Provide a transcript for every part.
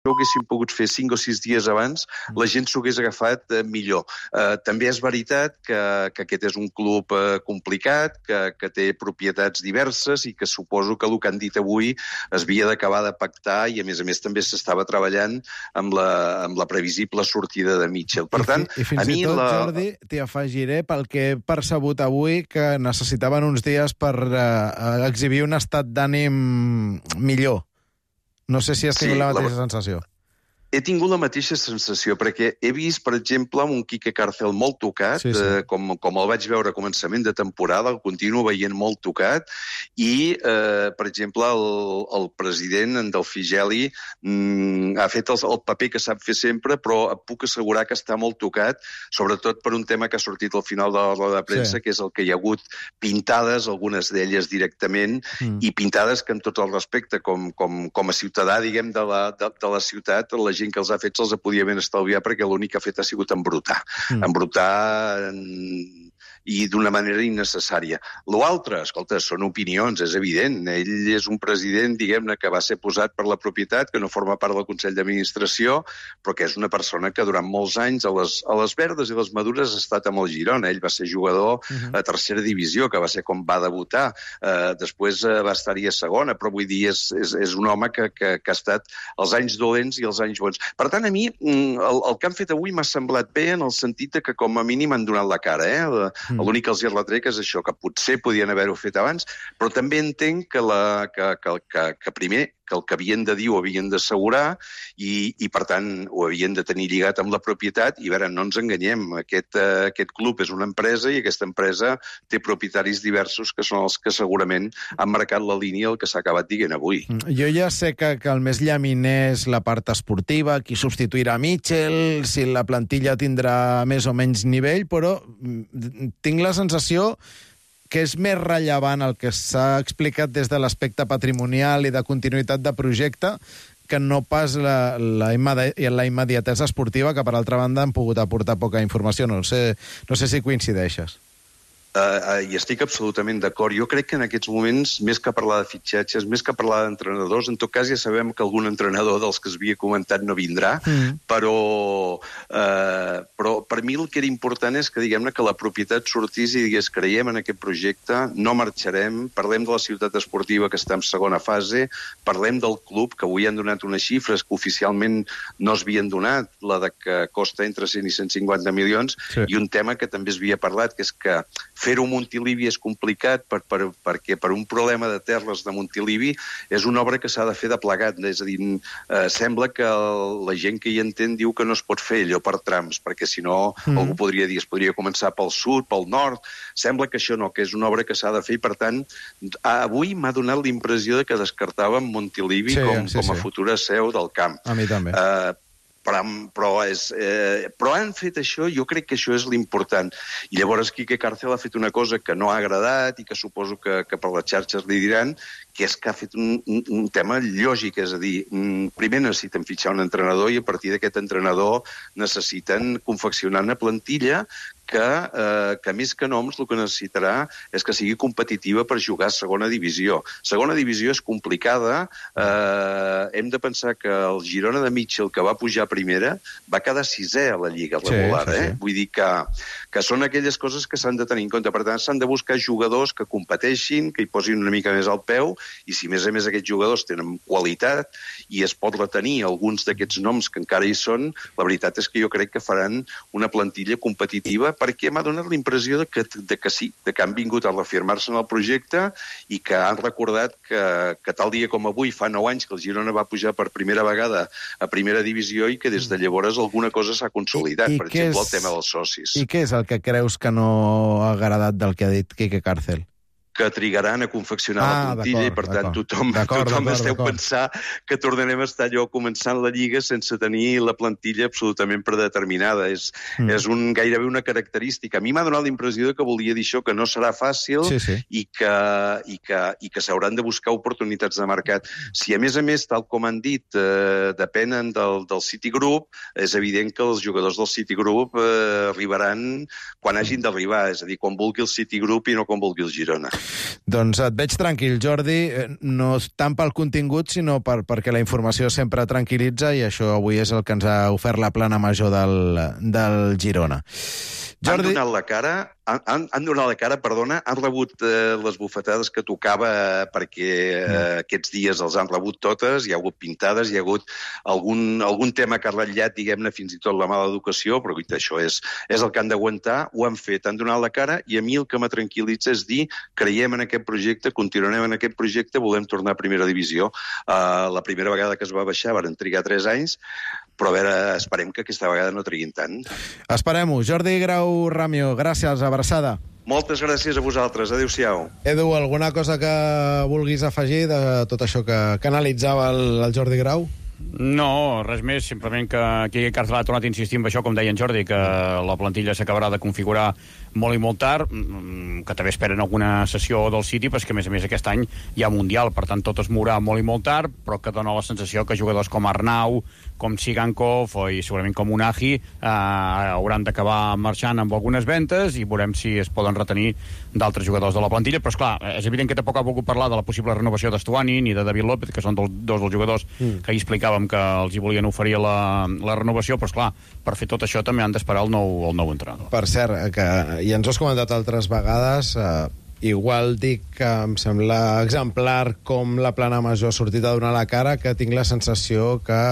ho haguéssim pogut fer 5 o 6 dies abans, la gent s'ho hagués agafat millor. També és veritat que aquest és un club complicat, que té propietats diverses i que suposo que el que han dit avui es havia d'acabar de pactar i, a més també s'estava treballant amb la previsible sortida de Mitchell. Per tant, I fins i tot, Jordi, t'hi afegiré pel que he percebut avui que necessitaven uns dies per exhibir un estat d'ànim millor. No sé si has tingut la mateixa sensació. He tingut la mateixa sensació, perquè he vist, per exemple, un Quique Cárcel molt tocat, com el vaig veure a començament de temporada, el continuo veient molt tocat, i, per exemple, el president, en Delfí Geli, ha fet el paper que sap fer sempre, però puc assegurar que està molt tocat, sobretot per un tema que ha sortit al final de la roda de premsa, que és el que hi ha hagut pintades, algunes d'elles directament, i pintades que, amb tot el respecte, com a ciutadà, diguem, de la ciutat, la gent que els ha fet se'ls podia ben estalviar perquè l'únic que ha fet ha sigut embrutar. Embrutar i d'una manera innecessària. L'altre, escolta, són opinions, és evident. Ell és un president, diguem-ne, que va ser posat per la propietat, que no forma part del Consell d'Administració, però que és una persona que durant molts anys a les verdes i les madures ha estat amb el Girona. Ell va ser jugador a tercera divisió, que va ser com va debutar. Després va estar-hi a segona, però vull dir, és un home que ha estat els anys dolents i els anys bons. Per tant, a mi, el que han fet avui m'ha semblat bé en el sentit que com a mínim han donat la cara, L'únic que els hi retrec és això, que potser podien haver-ho fet abans, però també entenc que primer que el que havien de dir ho havien d'assegurar i, per tant, ho havien de tenir lligat amb la propietat. I, a veure, no ens enganyem, aquest club és una empresa i aquesta empresa té propietaris diversos que són els que segurament han marcat la línia el que s'ha acabat dient avui. Jo ja sé que el més llaminer és la part esportiva, qui substituirà Mitchell, si la plantilla tindrà més o menys nivell, però tinc la sensació que és més rellevant el que s'ha explicat des de l'aspecte patrimonial i de continuïtat de projecte que no pas la immediatesa esportiva, que per altra banda han pogut aportar poca informació. No sé si coincideixes. Hi estic absolutament d'acord. Jo crec que en aquests moments, més que parlar de fitxatges, més que parlar d'entrenadors, en tot cas ja sabem que algun entrenador dels que es havia comentat no vindrà, però per mi el que era important és que, diguem-ne, que la propietat sortís i digués, creiem en aquest projecte, no marxarem, parlem de la ciutat esportiva que està en segona fase, parlem del club, que avui han donat unes xifres que oficialment no es havien donat, la de que costa entre 100 i 150 milions, i un tema que també es havia parlat, que és que fer-ho a Montilivi és complicat perquè per un problema de terres de Montilivi és una obra que s'ha de fer de plegat. És a dir, sembla que la gent que hi entén diu que no es pot fer allò per trams, perquè si no algú podria dir es podria començar pel sud, pel nord. Sembla que això no, que és una obra que s'ha de fer i, per tant, avui m'ha donat la impressió que descartàvem Montilivi com a futura seu del camp. A mi també. Però han fet això, jo crec que això és l'important. I llavors Quique Cárcel ha fet una cosa que no ha agradat i que suposo que per les xarxes li diran, que és que ha fet un tema lògic, és a dir, primer necessiten fitxar un entrenador i a partir d'aquest entrenador necessiten confeccionar una plantilla que més que noms el que necessitarà és que sigui competitiva per jugar a segona divisió. Segona divisió és complicada. Hem de pensar que el Girona de Mitchell, que va pujar a primera, va quedar sisè a la Lliga regular. Vull dir que són aquelles coses que s'han de tenir en compte. Per tant, s'han de buscar jugadors que competeixin, que hi posin una mica més al peu, i si més a més aquests jugadors tenen qualitat i es pot retenir alguns d'aquests noms que encara hi són, la veritat és que jo crec que faran una plantilla competitiva, perquè m'ha donat la impressió que sí, que han vingut a reafirmar-se en el projecte i que han recordat que tal dia com avui, fa 9 anys que el Girona va pujar per primera vegada a primera divisió i que des de llavors alguna cosa s'ha consolidat, per exemple, el tema dels socis. I què és el que creus que no ha agradat del que ha dit Quique Cárcel? Que trigaran a confeccionar la plantilla i, per tant, tothom esteu pensar que tornarem a estar allò començant la Lliga sense tenir la plantilla absolutament predeterminada. És gairebé una característica. A mi m'ha donat la impressió que volia dir això, que no serà fàcil i que s'hauran de buscar oportunitats de mercat. Si, a més, tal com han dit, depenen del Citigroup, és evident que els jugadors del Citigroup arribaran quan hagin d'arribar, és a dir, quan vulgui el Citigroup i no quan vulgui el Girona. Doncs et veig tranquil, Jordi, no tant pel contingut, sinó perquè la informació sempre tranquil·litza, i això avui és el que ens ha ofert la plana major del Girona. Jordi... Han donat la cara, han rebut les bufetades que tocava, perquè aquests dies els han rebut totes, hi ha hagut pintades, hi ha hagut algun tema que ha ratllat, diguem-ne, fins i tot la mala educació, però això és el que han d'aguantar, ho han fet, han donat la cara, i a mi el que me tranquil·litza és dir, creiem en aquest projecte, continuarem en aquest projecte, volem tornar a primera divisió. La primera vegada que es va baixar van trigar 3 anys, però a veure, esperem que aquesta vegada no triguin tant. Esperem-ho. Jordi Grau Ramio, gràcies, abraçada. Moltes gràcies a vosaltres. Adéu-siau. Edu, alguna cosa que vulguis afegir de tot això que analitzava el Jordi Grau? No, res més, simplement que aquí Carcel ha tornat a insistir en això, com deia en Jordi, que la plantilla s'acabarà de configurar molt i molt tard, que també esperen alguna sessió del City, però és que a més aquest any hi ha Mundial, per tant tot es mourà molt i molt tard, però que dona la sensació que jugadors com Arnau, com Sigankov i segurament com Unai hauran d'acabar marxant amb algunes ventes, i veurem si es poden retenir d'altres jugadors de la plantilla. Però esclar, és evident que tampoc ha volgut parlar de la possible renovació d'Estuani ni de David López, que són dos dels jugadors que hi explicàvem que els hi volien oferir la renovació, però esclar, per fer tot això també han d'esperar el nou entrenador. Per cert, que ja ens ho has comentat altres vegades, igual dic que em sembla exemplar com la plana major ha sortit a donar la cara, que tinc la sensació que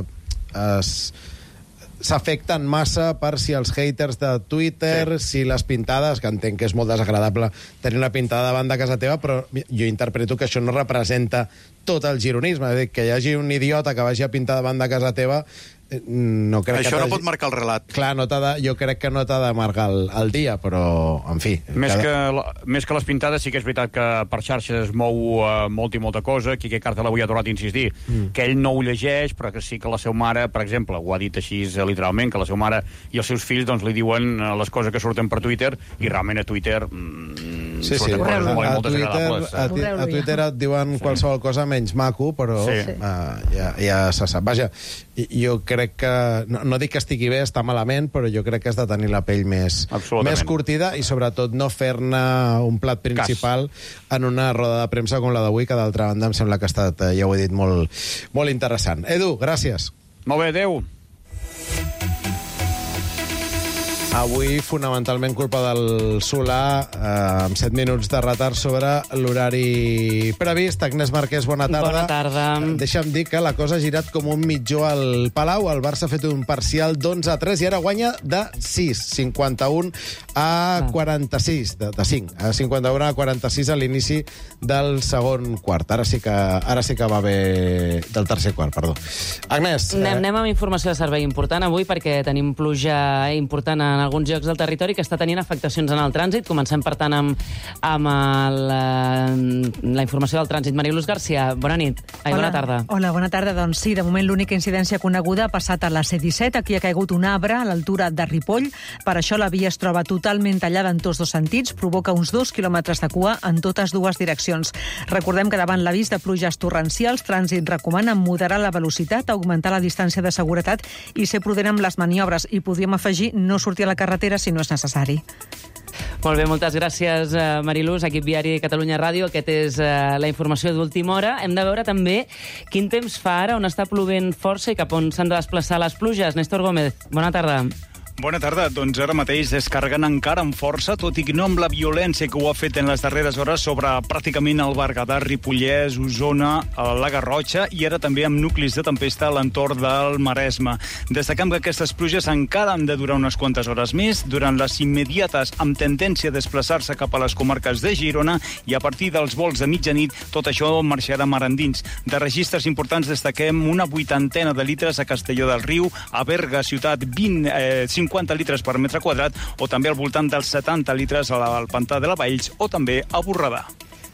s'afecten massa per si els haters de Twitter, si les pintades, que entenc que és molt desagradable tenir una pintada davant de casa teva, però jo interpreto que això no representa tot el gironisme. És a dir, que hi hagi un idiota que vagi a pintar davant de casa teva, no crec això no pot marcar el relat. Clar, jo crec que no t'ha de marcar el dia, però, en fi... Més que les pintades, sí que és veritat que per xarxes es mou molta i molta cosa. Quique Carcel avui ha tornat a insistir que ell no ho llegeix, però que sí que la seva mare, per exemple, ho ha dit així literalment, que la seva mare i els seus fills doncs, li diuen les coses que surten per Twitter, i realment a Twitter surten coses molt desagradables. A Twitter et diuen qualsevol cosa menys maco, però ja se sap. Vaja, jo crec que, no dic que estigui bé, està malament, però jo crec que has de tenir la pell més curtida, i sobretot no fer-ne un plat principal en una roda de premsa com la d'avui, que d'altra banda em sembla que ha estat, ja ho he dit, molt interessant. Edu, gràcies. Molt bé, adeu. Avui, fonamentalment, culpa del Solà, amb 7 minuts de retard sobre l'horari previst. Agnès Marquès, bona tarda. Bona tarda. Deixa'm dir que la cosa ha girat com un mitjó al Palau. El Barça ha fet un parcial d'11-3 i ara guanya de 6, 51 a 46, de 5, a 51 a 46 a l'inici del segon quart. Ara sí que va bé, del tercer quart, perdó. Agnès... Anem amb informació de servei important avui, perquè tenim pluja important en alguns llocs del territori que està tenint afectacions en el trànsit. Comencem, per tant, amb la informació del trànsit. Mariluz García, bona nit. Bona tarda. Hola, bona tarda. Doncs sí, de moment l'única incidència coneguda ha passat a la C-17. Aquí ha caigut un arbre a l'altura de Ripoll. Per això la via es troba totalment tallada en tots dos sentits. Provoca uns 2 quilòmetres de cua en totes dues direccions. Recordem que davant l'avís de pluges torrencials, Trànsit recomana moderar la velocitat, augmentar la distància de seguretat i ser prudent amb les maniobres. I podríem afegir no sortir a la carretera si no és necessari. Molt bé, moltes gràcies, Mariluz, equip viari Catalunya Ràdio. Aquest és la informació d'última hora. Hem de veure també quin temps fa ara, on està plovent força i cap on s'han de desplaçar les pluges. Néstor Gómez, bona tarda. Bona tarda. Doncs ara mateix descarregant encara amb força, tot i que no amb la violència que ho ha fet en les darreres hores sobre pràcticament el Berguedà, Ripollès, Osona, la Garrotxa i ara també amb nuclis de tempesta a l'entorn del Maresme. Destacam que aquestes pluges encara han de durar unes quantes hores més, durant les immediates amb tendència a desplaçar-se cap a les comarques de Girona i a partir dels vols de mitjanit tot això marxarà mar endins. De registres importants destaquem una 80 de litres a Castelló del Riu, a Berga, ciutat 50 litres per metre quadrat, o també al voltant dels 70 litres al Pantà de la Valls o també a Borredà.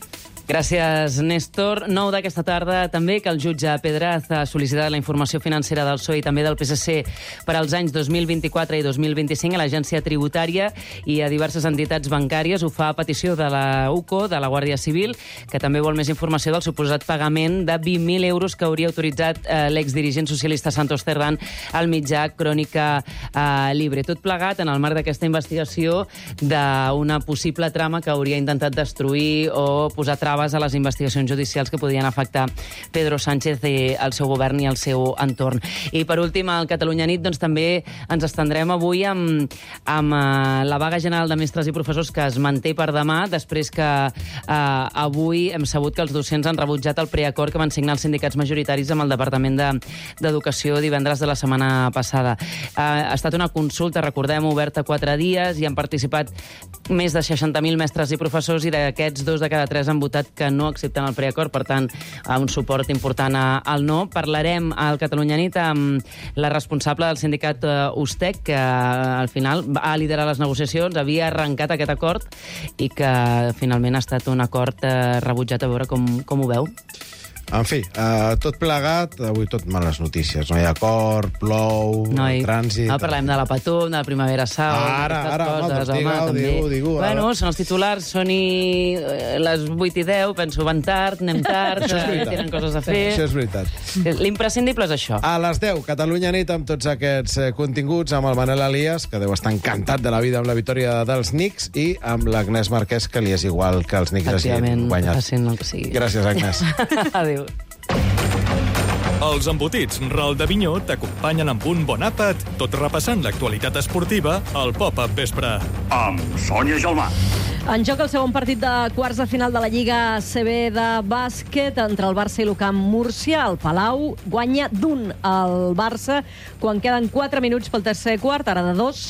Gràcies, Néstor. 9 d'aquesta tarda també que el jutge Pedraz ha sol·licitat la informació financera del PSOE i també del PSC per als anys 2024 i 2025 a l'Agència Tributària i a diverses entitats bancàries. Ho fa a petició de la UCO, de la Guàrdia Civil, que també vol més informació del suposat pagament de 20.000 euros que hauria autoritzat l'exdirigent socialista Santos Cerdán al mitjà Crònica Libre. Tot plegat en el marc d'aquesta investigació d'una possible trama que hauria intentat destruir o posar traves a les investigacions judicials que podien afectar Pedro Sánchez i el seu govern i el seu entorn. I per últim, al Catalunya Nit, doncs també ens estendrem avui amb la vaga general de mestres i professors que es manté per demà, després que avui hem sabut que els docents han rebutjat el preacord que van signar els sindicats majoritaris amb el Departament d'Educació divendres de la setmana passada. Ha estat una consulta, recordem, oberta 4 dies i han participat més de 60.000 mestres i professors i d'aquests 2 de cada 3 han votat que no accepten el preacord, per tant, un suport important al no. Parlarem al Catalunya Nit amb la responsable del sindicat USTEC, que al final va liderar les negociacions, havia arrencat aquest acord i que finalment ha estat un acord rebutjat. A veure com ho veu. En fi, tot plegat, avui tot males notícies. No hi ha acord, plou, trànsit... No parlem de la Patum, de la Primavera Sound... Ara, home, digue-ho. Bueno, són els titulars, són les 8 i 10, penso, van tard, anem tard, tenen coses a fer... Això és veritat. L'imprescindible és això. A les 10, Catalunya Nit, amb tots aquests continguts, amb el Manel Elias, que deu estar encantat de la vida amb la victòria dels Knicks, i amb l'Agnès Marquès, que li és igual que els Knicks hagin guanyat. Facin el que sigui. Gràcies, Agnès. Adéu. Els embotits Ral de Vinyó t'acompanyen amb un bon àpat, tot repassant l'actualitat esportiva al Pop-Up Vespre. Amb Sònia Gelmà. En joc el segon partit de quarts de final de la Lliga ACB de bàsquet entre el Barça i l'UCAM Múrcia. El Palau guanya d'1 al Barça quan queden 4 minuts pel tercer quart, ara de 2,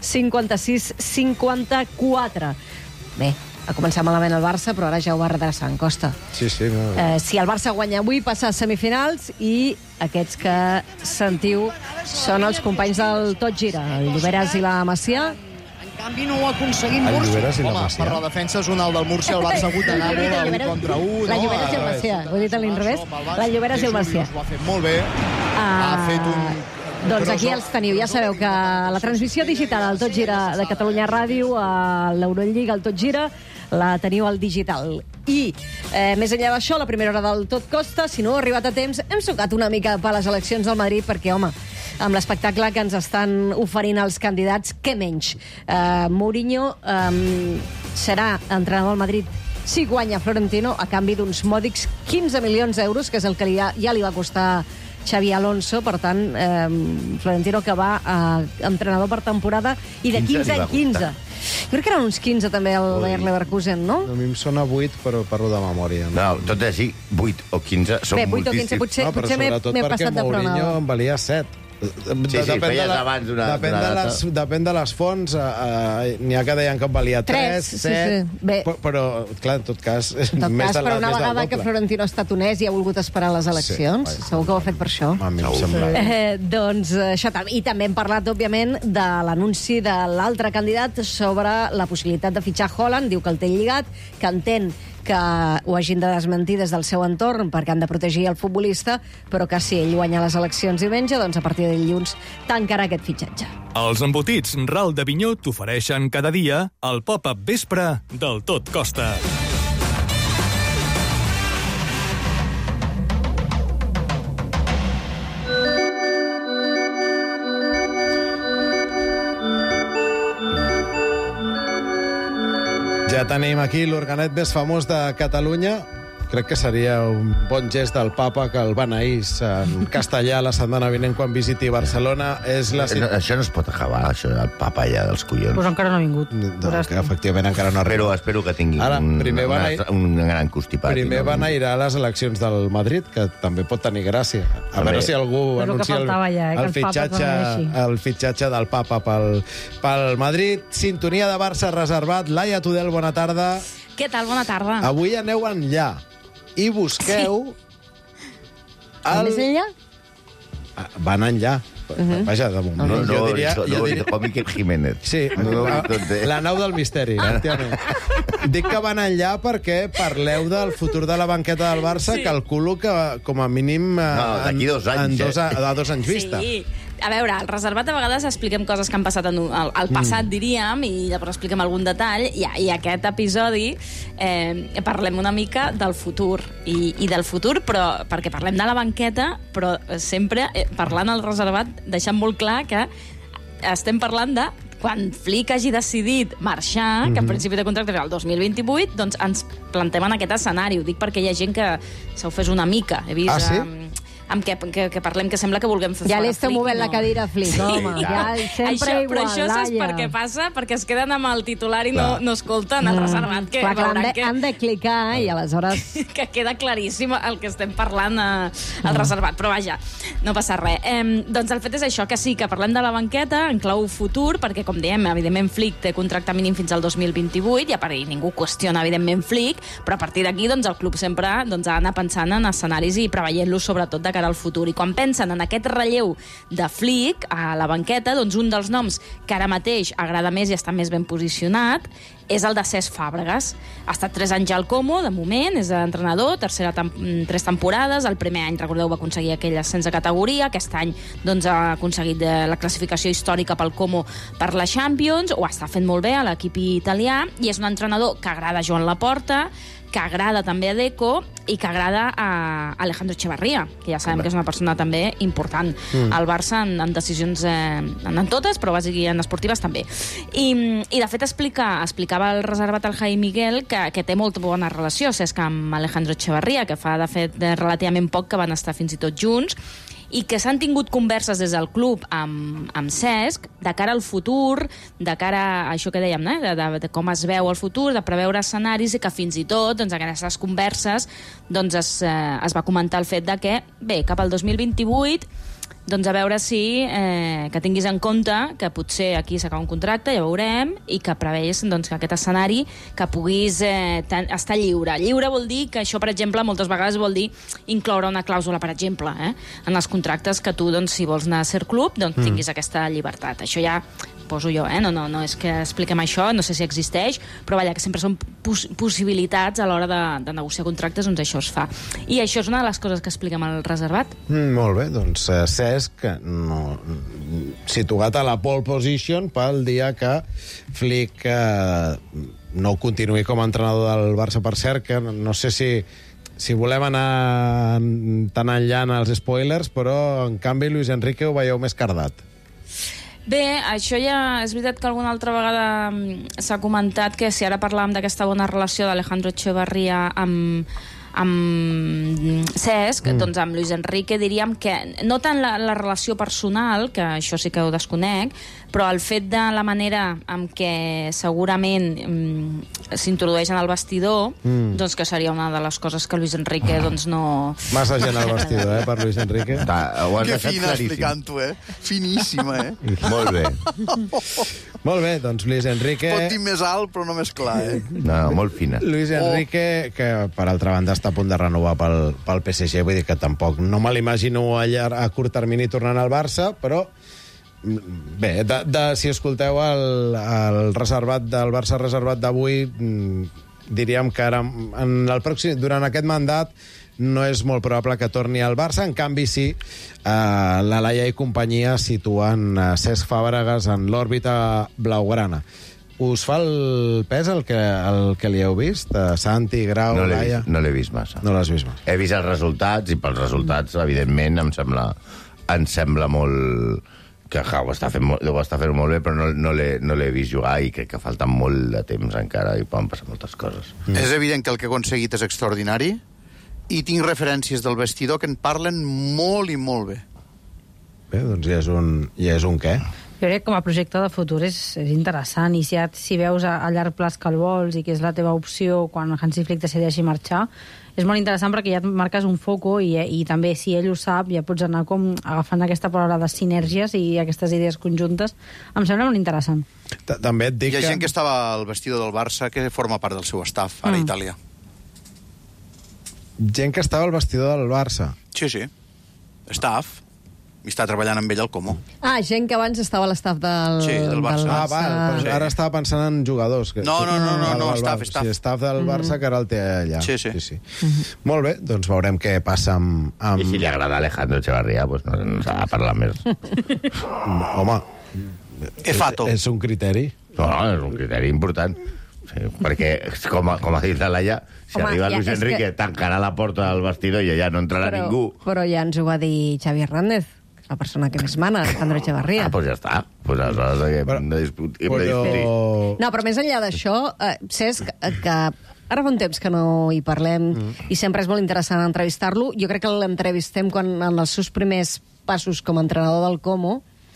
56-54. Bé, ha començat malament el Barça, però ara ja ho va redreçant, Costa. Sí. No. Si el Barça guanya avui, passa a semifinals i aquests que sentiu són els companys del Tot Gira, el Lloberes i la Macià. En canvi, no ho ha aconseguit Múrcia. Home, per la defensa és un alt del Múrcia, el Barça ha hagut d'anar a 1 contra 1. La Lloberes i el Macià, ho he dit a l'inrevés. La Lloberes i el Macià. Ho ha fet molt bé, ha fet un... Doncs aquí els teniu. Ja sabeu que la transmissió digital al Tot Gira de Catalunya Ràdio, a l'Eurolliga, al Tot Gira, la teniu al digital. I, més enllà d'això, la primera hora del Tot Costa, si no heu arribat a temps, hem sucat una mica per les eleccions del Madrid, perquè, home, amb l'espectacle que ens estan oferint els candidats, què menys? Mourinho serà entrenador del Madrid si guanya Florentino, a canvi d'uns mòdics 15 milions d'euros, que és el que ja li va costar Xavi Alonso. Per tant, Florentino que va entrenador per temporada i de 15 en 15. Jo crec que eren uns 15 també al Bayer Leverkusen, no? A mi em sona 8, però parlo de memòria. No, tot és així, 8 o 15 són moltíssims. 8 o 15, potser m'he passat de front. Mourinho en valia 7. Feies abans d'una Depèn de les fonts. N'hi ha que deien que en valia 3, 7... Però, clar, en tot cas... Però una vegada que Florentino ha estat honest i ha volgut esperar les eleccions, segur que ho ha fet per això. A mi em sembla. Doncs això tal. I també hem parlat, òbviament, de l'anunci de l'altre candidat sobre la possibilitat de fitxar Haaland. Diu que el té lligat, que entén que ho hagin de desmentir des del seu entorn perquè han de protegir el futbolista, però que si ell guanya les eleccions diumenge, doncs a partir de dilluns tancarà aquest fitxatge. Els embotits Ral de Vinyó t'ofereixen cada dia el Pop-Up Vespre del Tot Costa. Ja tenim aquí l'organet més famós de Catalunya. Crec que seria un bon gest del papa que el beneís en castellà la setmana vinent quan visiti Barcelona. Això no es pot acabar, això del papa ja dels collons. Pues encara no ha vingut. Que efectivament encara no arriba. Però espero que tingui un gran constipat. Primer van anar a les eleccions del Madrid, que també pot tenir gràcia. A veure si algú anuncia el fitxatge del papa pel Madrid. Sintonia de Barça reservat. Laia Tudel, bona tarda. Què tal? Bona tarda. Avui aneu enllà i busqueu... Més enllà? Van enllà. Vaja, de moment. Jo diria... Com Iker Jiménez. Sí, la nau del misteri, efectivament. Dic que van enllà perquè parleu del futur de la banqueta del Barça, calculo que com a mínim d'aquí 2 anys, a 2 anys vista. Sí. A veure, al reservat a vegades expliquem coses que han passat al passat, diríem, i llavors expliquem algun detall, i aquest episodi parlem una mica del futur, i del futur, però perquè parlem de la banqueta, però sempre parlant al reservat, deixant molt clar que estem parlant de quan Flick hagi decidit marxar, que en principi de contracte era el 2028, doncs ens plantem en aquest escenari. Ho dic perquè hi ha gent que s'ha ofès una mica. He vist... sí? amb que parlem, que sembla que vulguem fer ja fora li esteu movent la cadira a Flick, home. Ja, sempre igual, però això saps per què passa? Perquè es queden amb el titular i no escolten el reservat. Clar, han de clicar i aleshores... Que queda claríssim el que estem parlant al reservat. Però vaja, no passa res. Doncs el fet és això, que sí, que parlem de la banqueta en clau futur, perquè, com diem, evidentment Flick té contracte mínim fins al 2028, i a part ningú qüestiona, evidentment, Flick, però a partir d'aquí el club sempre ha d'anar pensant en escenaris i preveient-los, sobretot, de cara al futur. I quan pensen en aquest relleu de Flick a la banqueta, doncs un dels noms que ara mateix agrada més i està més ben posicionat és el de Cesc Fàbregas. Ha estat 3 anys al Como, de moment, és entrenador, 3 temporades, el primer any, recordeu, va aconseguir aquell ascens de categoria, aquest any doncs, ha aconseguit la classificació històrica pel Como per la Champions, ho està fent molt bé a l'equip italià, i és un entrenador que agrada a Joan Laporta, que agrada també a Deco i que agrada a Alejandro Echevarría, que ja sabem que és una persona també important al Barça en decisions, en totes, però bàsicament en esportives també. I de fet explicava el reservat al Jaime Miguel que té molt bona relació, Cesc, amb Alejandro Echevarría, que fa de fet relativament poc que van estar fins i tot junts, i que s'han tingut converses des del club amb Cesc de cara al futur, de cara a això que dèiem, de com es veu el futur, de preveure escenaris, i que fins i tot en aquestes converses es va comentar el fet de que, bé, cap al 2028 doncs a veure si que tinguis en compte que potser aquí s'acaba un contracte, ja veurem, i que preveis que aquest escenari que puguis estar lliure. Lliure vol dir que això, per exemple, moltes vegades vol dir incloure una clàusula, per exemple, en els contractes, que tu, si vols anar a ser club, tinguis aquesta llibertat. Això ja poso jo, no és que expliquem això, no sé si existeix, però vaja, que sempre són possibilitats a l'hora de negociar contractes, doncs això es fa. I això és una de les coses que expliquem al reservat. Molt bé, doncs Cesc situat a la pole position pel dia que Flick no continuï com a entrenador del Barça, per cert, que no sé si volem anar tan enllà en els spoilers, però en canvi Luis Enrique ho veieu més cardat. Bé, això ja és veritat que alguna altra vegada s'ha comentat que si ara parlàvem d'aquesta bona relació d'Alejandro Echevarría amb Cesc, doncs amb Luis Enrique diríem que no tant la relació personal, que això sí que ho desconec, però el fet de la manera en què segurament s'introdueix en el vestidor, doncs que seria una de les coses que Luis Enrique doncs no... Massa gent al vestidor, per Luis Enrique. Que fina explicant-ho, Finíssima, Molt bé. Molt bé, doncs Luis Enrique... Pot dir més alt, però no més clar, No, molt fina. Luis Enrique, que per altra banda està a punt de renovar pel PSG, vull dir que tampoc no me l'imagino a curt termini tornant al Barça, però bé, si escolteu el reservat del Barça reservat d'avui, diríem que ara durant aquest mandat no és molt probable que torni al Barça. En canvi, sí, la Laia i companyia situen Cesc Fàbregas en l'òrbita blaugrana. Us fa el pes el que li heu vist? Santi, Grau, Laia? No l'he vist massa. No l'has vist massa. He vist els resultats, i pels resultats, evidentment, em sembla molt... que ho està fent molt bé, però no l'he vist jugar, i crec que falta molt de temps encara i poden passar moltes coses. És evident que el que ha aconseguit és extraordinari, i tinc referències del vestidor que en parlen molt i molt bé. Bé, doncs ja és un què? Jo crec que com a projecte de futur és interessant, i si veus a llarg plaç que el vols i que és la teva opció quan Hansi Flick decideixi marxar, és molt interessant perquè ja et marques un foco i també, si ell ho sap, ja pots anar com agafant aquesta paraula de sinergies i aquestes idees conjuntes. Em sembla molt interessant. També et dic Hi ha gent que estava al vestidor del Barça que forma part del seu staff, ara a Itàlia. Gent que estava al vestidor del Barça? Sí. Staff. I està treballant amb ell al Como. Gent que abans estava a l'estaf del Barça. Però ara estava pensant en jugadors. No, staff. Sí, staff del Barça, que ara el té allà. Sí. Molt bé, doncs veurem què passa amb... I si li agrada Alejandro Echevarría, doncs no s'ha de parlar més. Home, Fato. és un criteri. No, és un criteri important. Sí, perquè, com ha dit la Laia, si arriba Luis Enrique, tancarà la porta del vestidor i allà no entrarà ningú. Però ja ens ho va dir Xavi Hernández, la persona que més mana, Alejandro Echevarría. Doncs ja està. Doncs aleshores hem de discutir. No, però més enllà d'això, Cesc, que ara fa un temps que no hi parlem i sempre és molt interessant entrevistar-lo. Jo crec que l'entrevistem en els seus primers passos com a entrenador del Como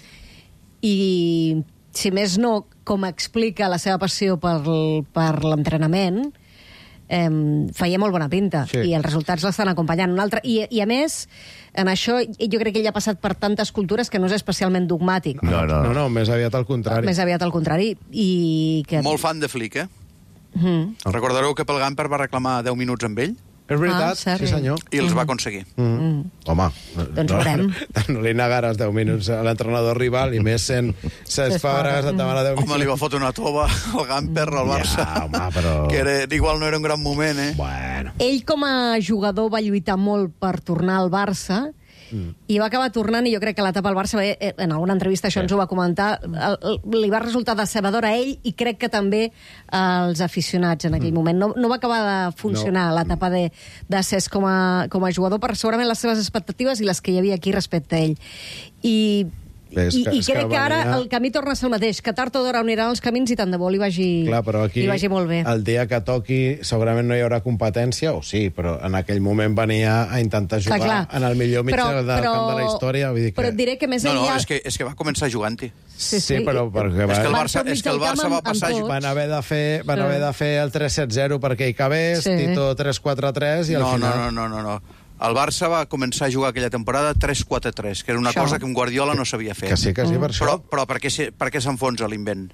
i, si més no, com explica la seva passió per l'entrenament, feia molt bona pinta, i els resultats l'estan acompanyant. I a més, en això jo crec que ell ha passat per tantes cultures que no és especialment dogmàtic. No, més aviat al contrari. Més aviat al contrari. Molt fan de Flick, Recordareu que pel Gamper va reclamar 10 minuts amb ell? És veritat, sí senyor. I els va aconseguir. Home, no li negaràs 10 minuts a l'entrenador rival, i més sent Cesc Fàbregas et demana 10 minuts. Home, li va fotre una tova al Gamper, al Barça. Que igual no era un gran moment, Bueno. Ell, com a jugador, va lluitar molt per tornar al Barça, i va acabar tornant, i jo crec que l'etapa al Barça, en alguna entrevista això ens ho va comentar, li va resultar decebedora a ell i crec que també als aficionats en aquell moment. No va acabar de funcionar l'etapa de Cesc com a jugador per segurament les seves expectatives i les que hi havia aquí respecte a ell. I crec que ara el camí torna a ser el mateix, que tard o d'hora uniran els camins i tant de bo li vagi molt bé. El dia que toqui segurament no hi haurà competència, o sí, però en aquell moment venia a intentar jugar en el millor mitjà del camp de la història. Però et diré que més enllà... No, és que va començar jugant-hi. Sí, però perquè és que el Barça va passar... Van haver de fer el 3-7-0 perquè hi cabés, Tito 3-4-3 i al final... No. El Barça va començar a jugar aquella temporada 3-4-3, que era una cosa que un Guardiola no sabia fer. Que sí, per això. Però per què s'enfonsa l'invent?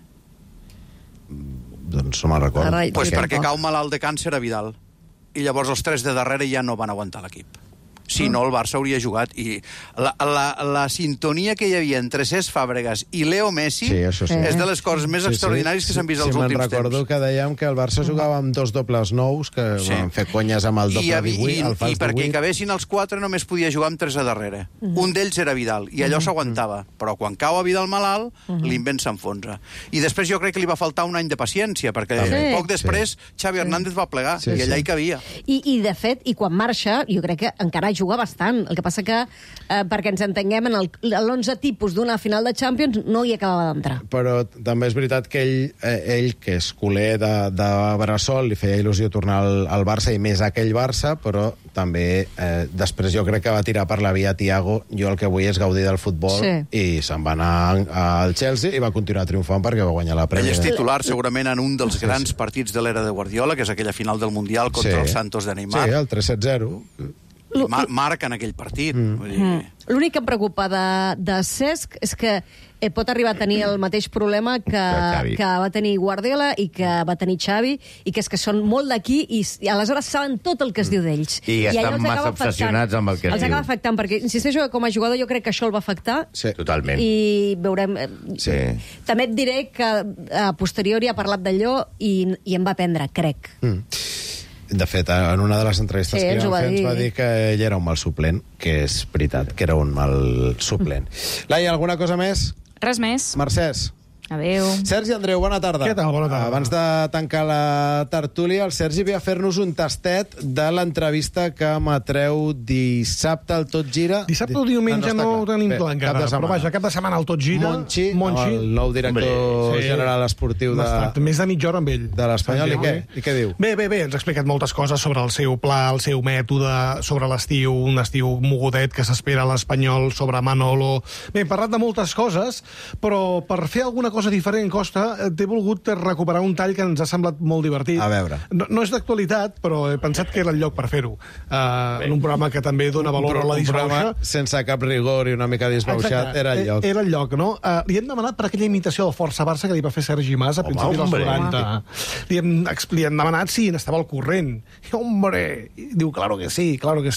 Doncs no me'n recordo. Perquè cau malalt de càncer a Vidal. I llavors els 3 de darrere ja no van aguantar l'equip. Si no, el Barça hauria jugat. I la sintonia que hi havia entre Cesc Fàbregas i Leo Messi és de les coses més extraordinàries que s'han vist els últims temps. Me'n recordo que dèiem que el Barça jugava amb 2 dobles nous, que van fer conyes amb el doble 18, I perquè hi cabessin els 4 només podia jugar amb 3 a darrere. Un d'ells era Vidal, i allò s'aguantava. Però quan cau a Vidal malalt, l'invent s'enfonsa. I després jo crec que li va faltar un any de paciència, perquè poc després Xavi Hernández va plegar, i allà hi cabia. I de fet, i quan marxa, jo crec que encara juga bastant. El que passa que, perquè ens entenguem, en l'11 tipus d'una final de Champions no hi acabava d'entrar. Però també és veritat que ell que és culer de Bressol, li feia il·lusió tornar al Barça, i més aquell Barça, però també després jo crec que va tirar per la via Thiago. Jo el que vull és gaudir del futbol, i se'n va anar al Chelsea i va continuar triomfant perquè va guanyar la Premier. Ell és titular segurament en un dels grans partits de l'era de Guardiola, que és aquella final del Mundial contra el Santos de Neymar. Sí, el 3-7-0. Marca en aquell partit. L'únic que em preocupa de Cesc és que pot arribar a tenir el mateix problema que va tenir Guardiola i que va tenir Xavi, i que és que són molt d'aquí i aleshores saben tot el que es diu d'ells. I estan massa obsessionats amb el que es diu. Els acaba afectant, perquè, insisteixo, que com a jugador jo crec que això el va afectar. Sí, totalment. I veurem... També et diré que a posteriori ha parlat d'allò i em va aprendre, crec. De fet, en una de les entrevistes que ens va dir que ell era un mal suplent, que és veritat, que era un mal suplent. Laia, alguna cosa més? Res més. Mercès. Adéu. Sergi Andreu, bona tarda. Què tal? Bona tarda. Abans de tancar la tertúlia, el Sergi ve a fer-nos un tastet de l'entrevista que emetreu dissabte al Tot Gira. Dissabte o diumenge no ho tenim clar encara, però vaja, cap de setmana al Tot Gira. Monchi, el nou director general esportiu més de mitja hora amb ell. De l'Espanyol, i què diu? Bé, ens ha explicat moltes coses sobre el seu pla, el seu mètode, sobre l'estiu, un estiu mogudet que s'espera a l'Espanyol, sobre Manolo... Bé, hem parlat de moltes coses, però per fer alguna cosa cosa diferent, Costa. T'he volgut recuperar un tall que ens ha semblat molt divertit. A veure. No és d'actualitat, però he pensat que era el lloc per fer-ho. En un programa que també dona valor a la disbauxa. Sense cap rigor i una mica disbauxat, era el lloc. Era el lloc, no? Li hem demanat per aquella imitació del Força Barça que li va fer Sergi Mas a principis dels 90. Li hem demanat si n'estava al corrent. I, hombre, diu, claro que sí.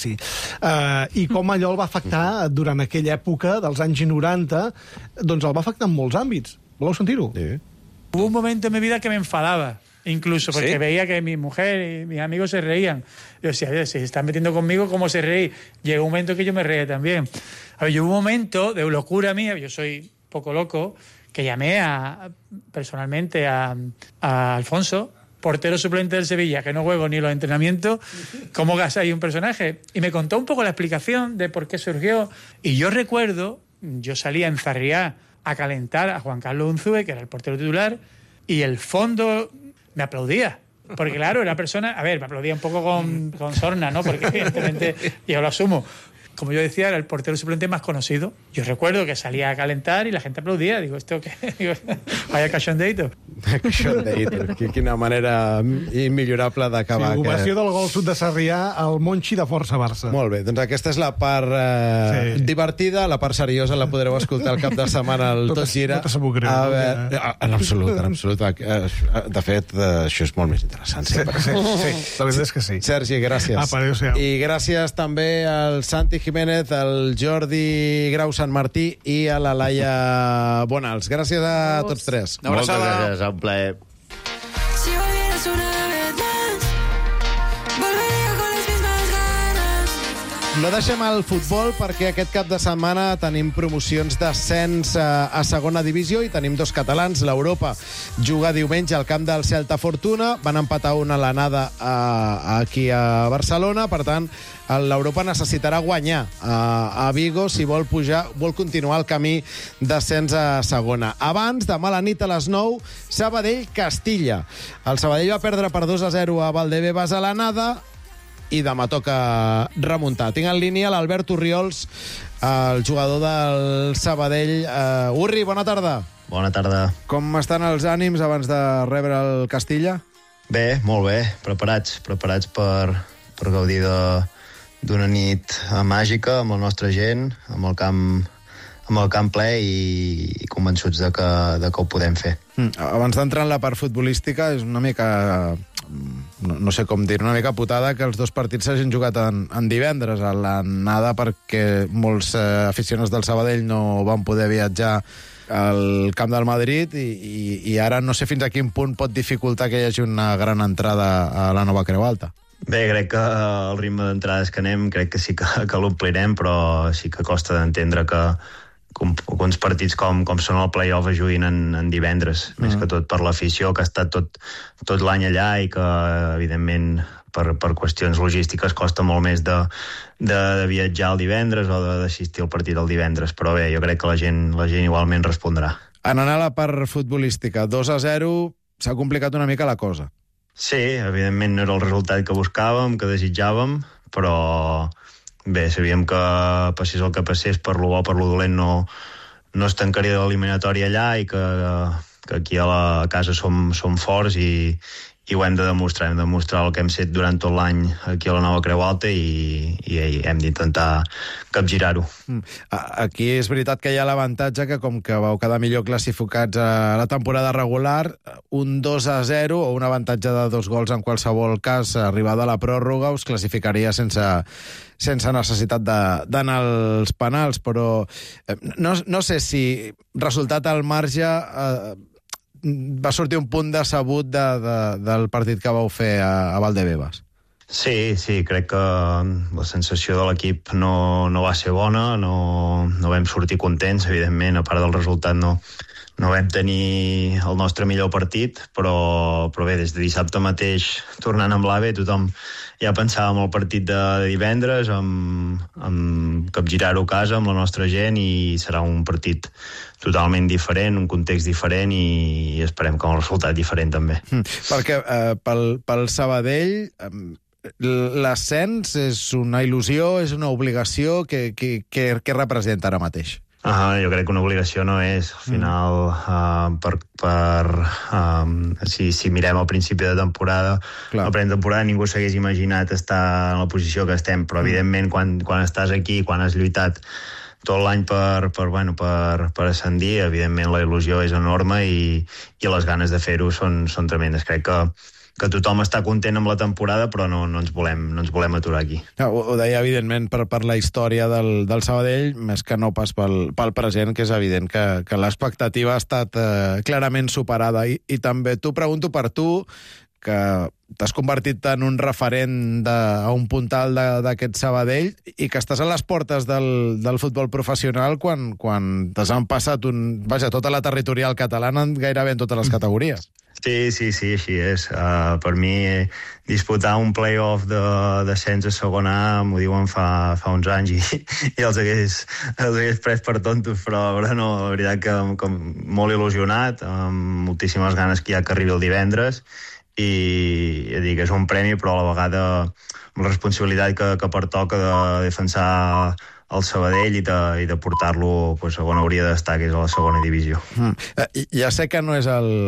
I com allò el va afectar durant aquella època dels anys 90, doncs el va afectar en molts àmbits. Voleu sentir-ho? Sí. Hubo un momento en mi vida que me enfadaba, incluso porque veía que mi mujer y mis amigos se reían. Yo decía, si se están metiendo conmigo, ¿cómo se reí? Llegó un momento que yo me reía también. A ver, yo hubo un momento de locura mía, yo soy poco loco, que llamé personalmente a Alfonso, portero suplente del Sevilla, que no juego ni los entrenamientos, cómo gasáis un personaje. Y me contó un poco la explicación de por qué surgió. Y yo recuerdo, yo salía en Sarriá a calentar a Juan Carlos Unzúe, que era el portero titular, y el fondo me aplaudía. Porque claro, la persona, a ver, me aplaudía un poco con sorna, ¿no? Porque evidentemente yo lo asumo. Como yo decía, era el portero suplente más conocido. Yo recuerdo que salía a calentar y la gente aplaudía. Digo, ¿esto qué? Digo, vaya cachondeito. Cachondeito. Quina manera immillorable d'acabar. Sí, ovació del gol sud de Sarrià al Monchi de Força Barça. Molt bé, doncs aquesta és la part divertida, la part seriosa la podreu escoltar el cap de setmana al Tot Gira. No te sabut greu. En absolut. De fet, això és molt més interessant. Sí, la veritat és que sí. Sergi, gràcies. Apa, adéu-siau. I gràcies també al Santi Jiménez, al Jordi Grau Sant Martí i a la Laia Bonals. Gràcies a tots tres. Moltes gràcies, un plaer. Si volvieras una vez más, volvería con las mismas ganas. No deixem el futbol perquè aquest cap de setmana tenim promocions d'ascens a segona divisió i tenim dos catalans. L'Europa juga diumenge al camp del Celta Fortuna, van empatar una a l'anada aquí a Barcelona, per tant l'Europa necessitarà guanyar a Vigo si vol continuar el camí d'ascens a segona. Abans, demà a la nit a les 9, Sabadell-Castilla. El Sabadell va perdre per 2-0 a Valdebebas a l'anada i demà toca remuntar. Tinc en línia l'Albert Orriols, el jugador del Sabadell. Urri, bona tarda. Bona tarda. Com estan els ànims abans de rebre el Castilla? Bé, molt bé. Preparats per gaudir d'una nit màgica amb la nostra gent, amb el camp ple i convençuts de que ho podem fer. Abans d'entrar en la part futbolística, és una mica... no sé com dir, una mica putada que els dos partits s'hagin jugat en divendres a l'anada perquè molts aficionats del Sabadell no van poder viatjar al camp del Madrid i ara no sé fins a quin punt pot dificultar que hi hagi una gran entrada a la nova Creu Alta. Bé, crec que el ritme d'entrades que anem crec que sí que l'omplirem, però sí que costa d'entendre que uns partits com són el play-off es juguin en divendres, més que tot per l'afició que ha estat tot l'any allà i que, evidentment, per qüestions logístiques costa molt més de viatjar el divendres o d'assistir al partit el divendres. Però bé, jo crec que la gent igualment respondrà. En anar a la part futbolística, 2-0, s'ha complicat una mica la cosa. Sí, evidentment no era el resultat que buscàvem, que desitjàvem, però... Bé, sabíem que passés el que passés, per lo bo, per lo dolent, no es tancaria l'eliminatòria allà i que aquí a casa som forts i ho hem de demostrar. Hem de demostrar el que hem fet durant tot l'any aquí a la nova Creu Alta i hem d'intentar capgirar-ho. Aquí és veritat que hi ha l'avantatge que com que vau quedar millor classificats a la temporada regular, un 2-0 o un avantatge de 2 gols en qualsevol cas, arribada a la pròrroga, us classificaria sense necessitat d'anar als penals, però no sé si resultat al marge va sortir un punt decebut del partit que vau fer a Valdebebas. Sí, crec que la sensació de l'equip no va ser bona, no vam sortir contents, evidentment, a part del resultat no vam tenir el nostre millor partit, però bé, des de dissabte mateix, tornant amb l'AVE, tothom ja pensàvem el partit de divendres, amb capgirar-ho a casa, amb la nostra gent, i serà un partit totalment diferent, un context diferent, i esperem que amb el resultat diferent també. Perquè pel Sabadell l'ascens és una il·lusió, és una obligació, què representa ara mateix? Jo crec que una obligació no és. Al final, si mirem al principi de temporada, a pretemporada ningú s'hagués imaginat estar en la posició que estem, però evidentment quan estàs aquí, quan has lluitat tot l'any per ascendir, evidentment la il·lusió és enorme i les ganes de fer-ho són tremendes. Crec que tothom està content amb la temporada, però no ens volem aturar aquí. Ho deia, evidentment, per la història del Sabadell, més que no pas pel present, que és evident que l'expectativa ha estat clarament superada. I també t'ho pregunto per tu, que t'has convertit en un referent a un puntal d'aquest Sabadell i que estàs a les portes del futbol professional quan t'has passat tota la territorial catalana gairebé en totes les categories. Sí, així és. Per mi, disputar un play-off de descens a segona A, m'ho diuen fa uns anys i els hagués pres per tontos, però ara no, la veritat que molt il·lusionat, amb moltíssimes ganes que hi ha que arribi el divendres, i dic, és un premi, però a la vegada amb la responsabilitat que pertoca de defensar el Sabadell i de portar-lo on hauria d'estar, que és a la segona divisió. Ja sé que no és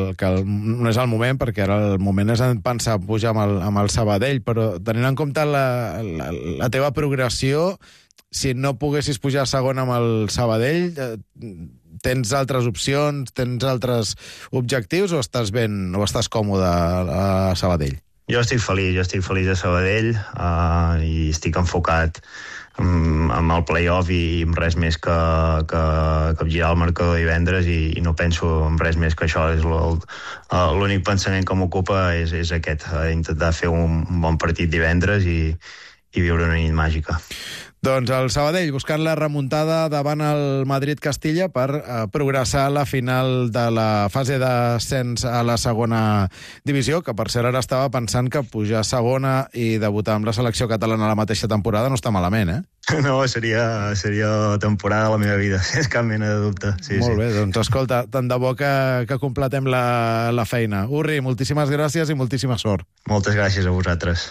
el moment, perquè ara el moment és pensar pujar amb el Sabadell, però tenint en compte la teva progressió, si no poguessis pujar a segona amb el Sabadell, tens altres opcions, tens altres objectius, o estàs còmode a Sabadell? Jo estic feliç a Sabadell i estic enfocat amb el play-off i amb res més que capgirar el marcador divendres i no penso en res més que això. És l'únic pensament que m'ocupa és aquest, intentar fer un bon partit divendres i viure una nit màgica. Doncs el Sabadell buscant la remuntada davant el Madrid-Castilla per progressar a la final de la fase d'ascens a la segona divisió, que per cert ara estava pensant que pujar a segona i debutar amb la selecció catalana la mateixa temporada no està malament, eh? No, seria la temporada de la meva vida, sense cap mena de dubte. Molt bé, doncs escolta, tant de bo que completem la feina. Urri, moltíssimes gràcies i moltíssima sort. Moltes gràcies a vosaltres.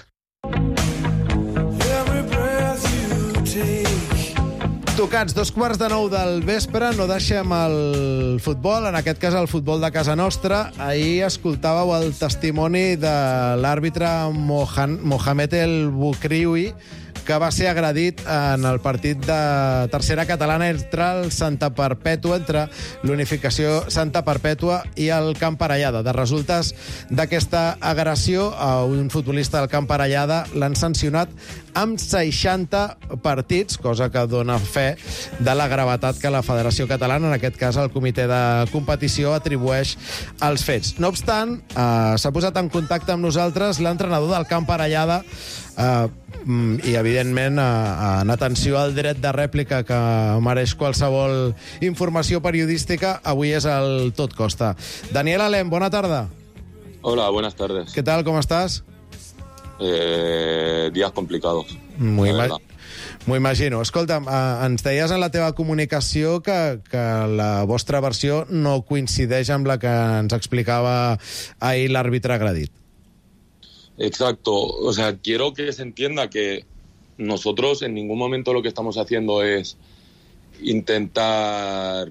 Tocats, 8:15 del vespre, no deixem el futbol, en aquest cas el futbol de casa nostra. Ahir escoltàveu el testimoni de l'àrbitre Mohamed El Boukriui, que va ser agredit en el partit de tercera catalana entre el Santa Perpètua, entre l'Unificació Santa Perpètua i el Camp Parellada. De resultes d'aquesta agressió a un futbolista del Camp Parellada l'han sancionat amb 60 partits, cosa que dona fe de la gravetat que la Federació Catalana, en aquest cas el comitè de competició, atribueix als fets. No obstant, s'ha posat en contacte amb nosaltres l'entrenador del Camp Parellada i, evidentment, en atenció al dret de rèplica que mereix qualsevol informació periodística, avui és el Tot Costa. Daniel Alem, bona tarda. Hola, buenas tardes. ¿Qué tal, cómo estás? Días complicados. M'ho imagino. Escolta'm, ens deies en la teva comunicació que la vostra versió no coincideix amb la que ens explicava ahir l'àrbitre agredit. Exacto. O sea, quiero que se entienda que nosotros en ningún momento lo que estamos haciendo es intentar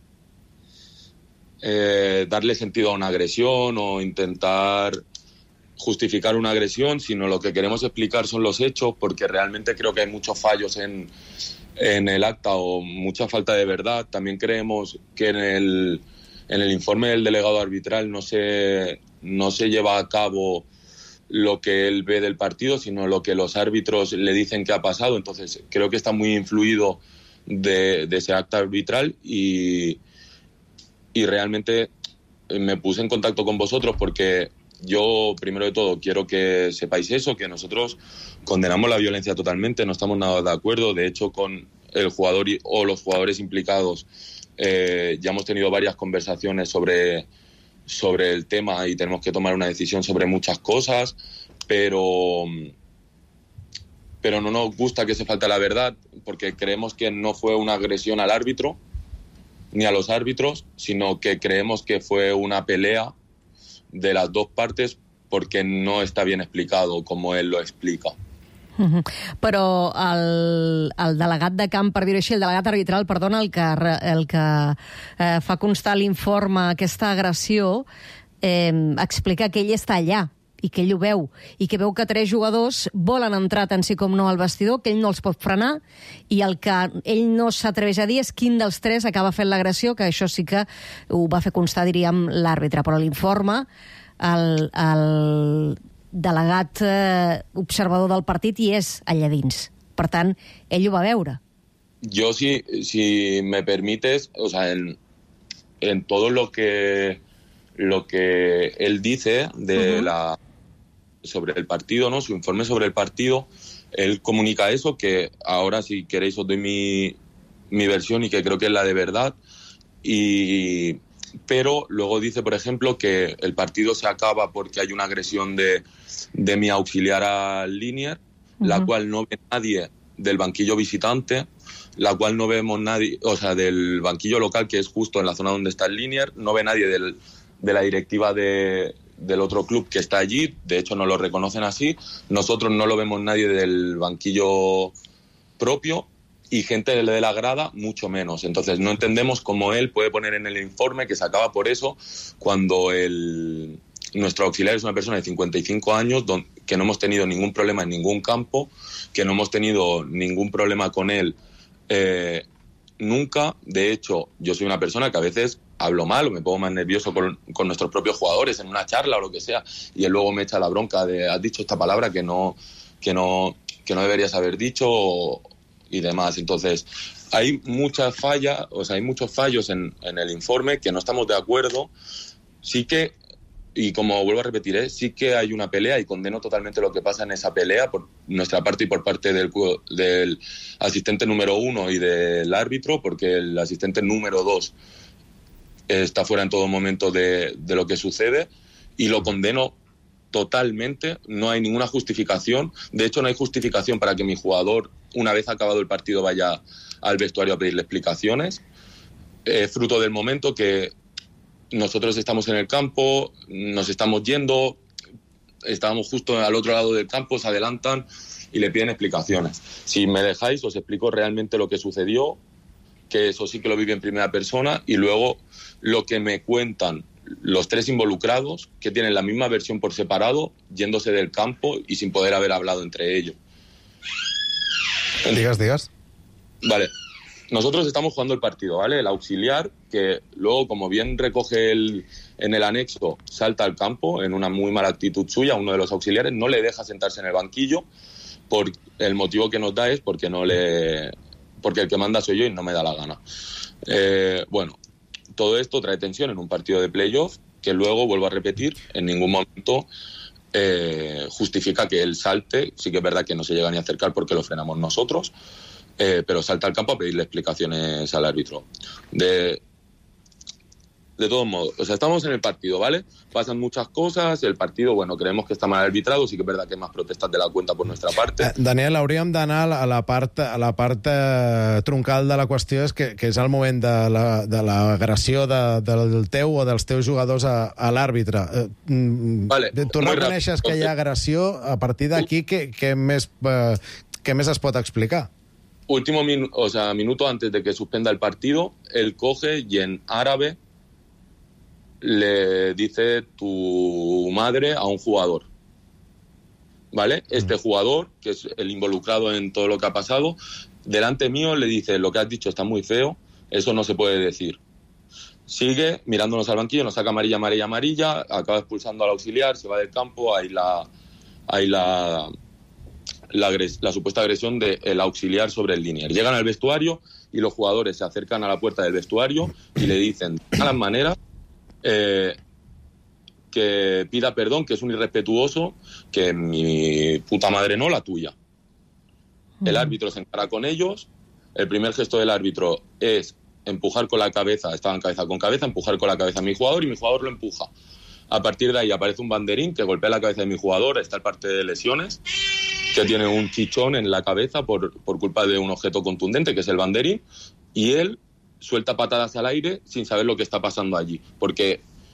darle sentido a una agresión o intentar justificar una agresión, sino lo que queremos explicar son los hechos, porque realmente creo que hay muchos fallos en el acta o mucha falta de verdad. También creemos que en el informe del delegado arbitral no se lleva a cabo lo que él ve del partido, sino lo que los árbitros le dicen que ha pasado. Entonces creo que está muy influido de ese acta arbitral y realmente me puse en contacto con vosotros porque yo, primero de todo, quiero que sepáis eso, que nosotros condenamos la violencia totalmente, no estamos nada de acuerdo. De hecho, con el jugador o los jugadores implicados ya hemos tenido varias conversaciones sobre el tema y tenemos que tomar una decisión sobre muchas cosas, pero no nos gusta que se falte la verdad, porque creemos que no fue una agresión al árbitro ni a los árbitros, sino que creemos que fue una pelea de las dos partes porque no está bien explicado como él lo explica. Però el delegat de camp, per dir-ho així, el delegat arbitral, perdona, el que fa constar l'informe aquesta agressió, explica que ell està allà i que ell ho veu, i que veu que 3 jugadors volen entrar tant sí com no al vestidor, que ell no els pot frenar, i el que ell no s'atreveix a dir és quin dels 3 acaba fent l'agressió, que això sí que ho va fer constar, diríem, l'àrbitre. Però l'informe, el delegat observador del partit hi és allà dins. Per tant, ell ho va veure. Yo, si me permites, o sea, en todo lo que él dice de sobre el partido, ¿no? Su informe sobre el partido, él comunica eso, que ahora, si queréis, os doy mi versión y que creo que es la de verdad. Pero luego dice, por ejemplo, que el partido se acaba porque hay una agresión de mi auxiliar al Linier, la cual no ve nadie del banquillo visitante, la cual no vemos nadie, o sea, del banquillo local, que es justo en la zona donde está el Linier, no ve nadie de la directiva del otro club que está allí, de hecho no lo reconocen así, nosotros no lo vemos nadie del banquillo propio, y gente de la grada mucho menos. Entonces no entendemos cómo él puede poner en el informe que se acaba por eso, cuando nuestro auxiliar es una persona de 55 años, que no hemos tenido ningún problema en ningún campo, que no hemos tenido ningún problema con él nunca. De hecho, yo soy una persona que a veces hablo mal o me pongo más nervioso con nuestros propios jugadores en una charla o lo que sea, y él luego me echa la bronca de has dicho esta palabra que no deberías haber dicho y demás. Entonces, hay muchas fallas, o sea, hay muchos fallos en el informe que no estamos de acuerdo. Sí que, y como vuelvo a repetir, sí que hay una pelea, y condeno totalmente lo que pasa en esa pelea por nuestra parte y por parte del asistente número 1 y del árbitro, porque el asistente número 2 está fuera en todo momento de lo que sucede, y lo condeno totalmente. No hay ninguna justificación. De hecho, no hay justificación para que mi jugador, una vez acabado el partido, vaya al vestuario a pedirle explicaciones. Fruto del momento que nosotros estamos en el campo, nos estamos yendo, estábamos justo al otro lado del campo, se adelantan y le piden explicaciones. Si me dejáis, os explico realmente lo que sucedió, que eso sí que lo viví en primera persona, y luego lo que me cuentan los 3 involucrados, que tienen la misma versión por separado, yéndose del campo y sin poder haber hablado entre ellos. Digas. Vale. Nosotros estamos jugando el partido, ¿vale? El auxiliar, que luego, como bien recoge en el anexo, salta al campo en una muy mala actitud suya. Uno de los auxiliares no le deja sentarse en el banquillo, por el motivo que nos da es porque el que manda soy yo y no me da la gana. Bueno, todo esto trae tensión en un partido de playoff que luego, vuelvo a repetir, en ningún momento justifica que él salte. Sí que es verdad que no se llega ni a acercar porque lo frenamos nosotros, pero salta al campo a pedirle explicaciones al árbitro. De todos modos, o sea, estamos en el partido, ¿vale? Pasan muchas cosas, el partido, bueno, creemos que está mal arbitrado, sí que es verdad que hay más protestas de la cuenta por nuestra parte. Daniel, hauríem d'anar a la part troncal de la qüestió, que és el moment de l'agressió del teu o dels teus jugadors a l'àrbitre. Vale, tu reconeixes que hi ha agressió, a partir d'aquí, què més es pot explicar? Último minuto antes de que suspenda el partido, él coge y en árabe le dice tu madre a un jugador, ¿vale? Este jugador, que es el involucrado en todo lo que ha pasado, delante mío le dice, lo que has dicho está muy feo, eso no se puede decir. Sigue mirándonos al banquillo, nos saca amarilla, acaba expulsando al auxiliar, se va del campo, hay la supuesta agresión del auxiliar sobre el Linier. Llegan al vestuario y los jugadores se acercan a la puerta del vestuario y le dicen de malas maneras que pida perdón, que es un irrespetuoso, que mi puta madre no, la tuya. El árbitro se encara con ellos, el primer gesto del árbitro es empujar con la cabeza, estaban cabeza con cabeza, empujar con la cabeza a mi jugador y mi jugador lo empuja. A partir de ahí aparece un banderín que golpea la cabeza de mi jugador, está el parte de lesiones, que tiene un chichón en la cabeza por culpa de un objeto contundente, que es el banderín, y él suelta patadas al aire sin saber lo que está pasando allí, porque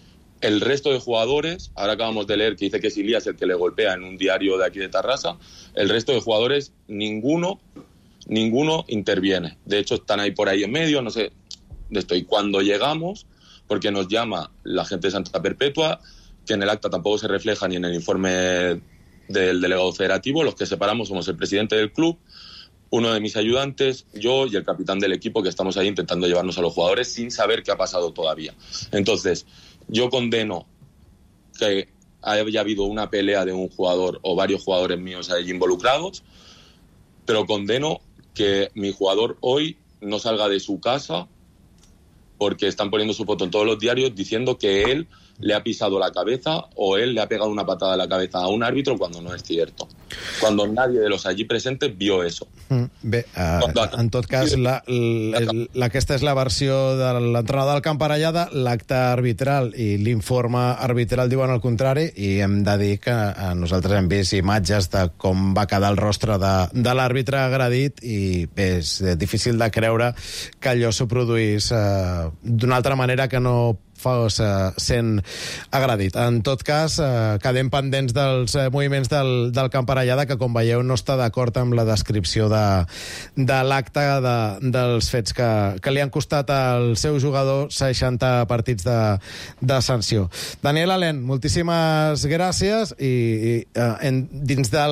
El resto de jugadores, ahora acabamos de leer que dice que es Ilías el que le golpea en un diario de aquí de Tarrasa, el resto de jugadores, ninguno interviene. De hecho, están ahí por ahí en medio, no sé de esto. Y cuando llegamos, porque nos llama la gente de Santa Perpetua, que en el acta tampoco se refleja ni en el informe del delegado federativo, los que separamos somos el presidente del club, uno de mis ayudantes, yo y el capitán del equipo, que estamos ahí intentando llevarnos a los jugadores sin saber qué ha pasado todavía. Entonces, yo condeno que haya habido una pelea de un jugador o varios jugadores míos ahí involucrados, pero condeno que mi jugador hoy no salga de su casa porque están poniendo su foto en todos los diarios diciendo que él le ha pisado la cabeza o él le ha pegado una patada en la cabeza a un árbitro cuando no es cierto. Cuando nadie de los allí presentes vio eso. Bé, en tot cas, aquesta és la versió de l'entrenador del Camp Parellada, l'acte arbitral i l'informe arbitral diuen el contrari, i hem de dir que nosaltres hem vist imatges de com va quedar el rostre de l'àrbitre agredit i és difícil de creure que allò s'ho produís d'una altra manera que no fos sent agredit. En tot cas, quedem pendents dels moviments del Camp Parellada, que, com veieu, no està d'acord amb la descripció de l'acte dels fets que li han costat al seu jugador 60 partits de sanció. Daniel Alén, moltíssimes gràcies i dins de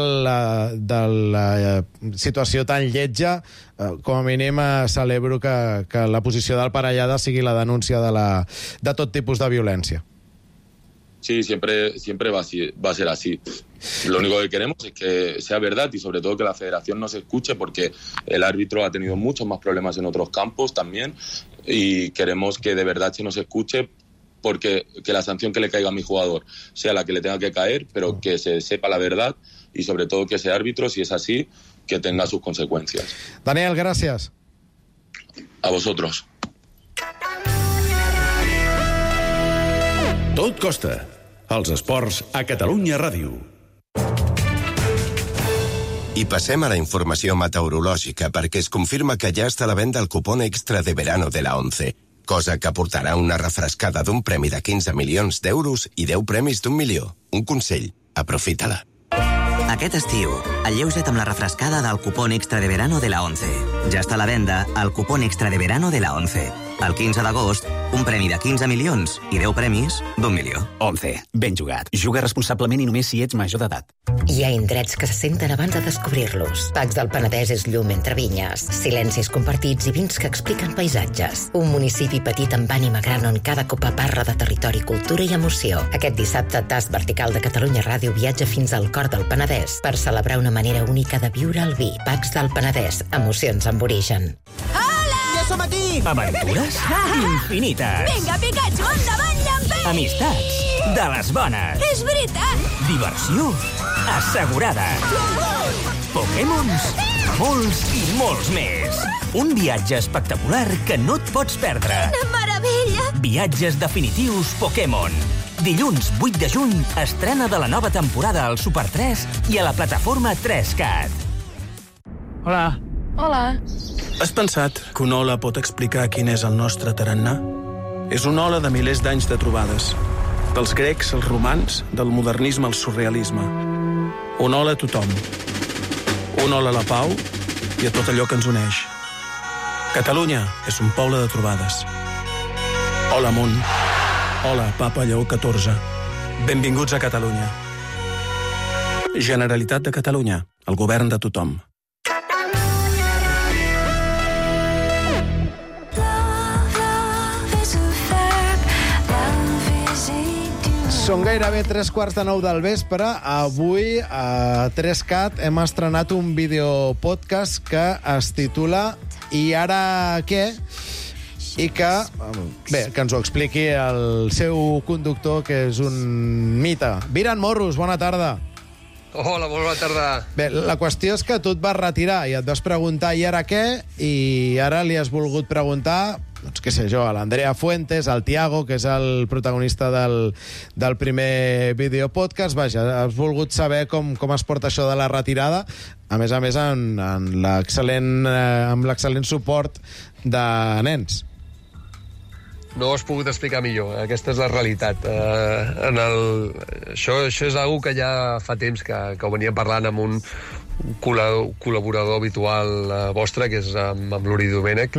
la situació tan lletja, com a mínim celebro que la posició del Parellada sigui la denúncia de tot tipus de violència. Sí, siempre va a ser así. Lo único que queremos es que sea verdad y sobre todo que la federación nos escuche, porque el árbitro ha tenido muchos más problemas en otros campos también y queremos que de verdad se nos escuche, porque que la sanción que le caiga a mi jugador sea la que le tenga que caer, pero que se sepa la verdad y sobre todo que ese árbitro, si es así, que tenga sus consecuencias. Daniel, gràcies. A vosotros. Tot costa. Els esports a Catalunya Ràdio. I passem a la informació meteorològica, perquè es confirma que ja està a la venda el cupón extra de verano de la 11, cosa que aportarà una refrescada d'un premi de 15 milions d'euros i 10 premis d'1 milió. Un consell, aprofita-la. Aquest estiu, alleuja't amb la refrescada del cupón extra de verano de la 11. Ja està a la venda el cupón extra de verano de la 11. El 15 d'agost, un premi de 15 milions i 10 premis d'1 milió. 11. Ben jugat. Juga responsablement i només si ets major d'edat. Hi ha indrets que se senten abans de descobrir-los. Pacs del Penedès és llum entre vinyes, silencis compartits i vins que expliquen paisatges. Un municipi petit amb ànima gran on cada copa parla de territori, cultura i emoció. Aquest dissabte, Tast Vertical de Catalunya Ràdio viatja fins al cor del Penedès per celebrar una manera única de viure el vi. Pacs del Penedès, emocions amb origen. Ja som aquí! Aventures infinites. Vinga, Pikachu, endavant, llampei! Amistats de les bones. És veritat! Diversió assegurada. Pokémons, molts i molts més. Un viatge espectacular que no et pots perdre. Quina meravella! Viatges definitius Pokémon. Dilluns 8 de juny, estrena de la nova temporada al Super 3 i a la plataforma 3CAT. Hola. Hola. Has pensat que una ola pot explicar quin és el nostre tarannà? És una ola de milers d'anys de trobades. Dels grecs als romans, del modernisme al surrealisme. Una ola a tothom. Una ola a la pau i a tot allò que ens uneix. Catalunya és un poble de trobades. Hola, món. Hola, Papa Lleó XIV. Benvinguts a Catalunya. Generalitat de Catalunya, el govern de tothom. Són gairebé 8:45 del vespre. Avui a 3CAT hem estrenat un videopodcast que es titula I ara què? I que ens ho expliqui el seu conductor, que és un mite. Viran Morros, bona tarda. Hola, molt bona tarda. Bé, la qüestió és que tu et vas retirar i et vas preguntar i ara què? I ara li has volgut preguntar, doncs què sé jo, a l'Andrea Fuentes, al Tiago, que és el protagonista del primer videopodcast. Vaja, has volgut saber com es porta això de la retirada, a més amb l'excel·lent suport de nens. No ho has pogut explicar millor. Aquesta és la realitat. Això és una que ja fa temps que ho veníem parlant amb un col·laborador habitual vostre, que és amb l'Uri Domènech,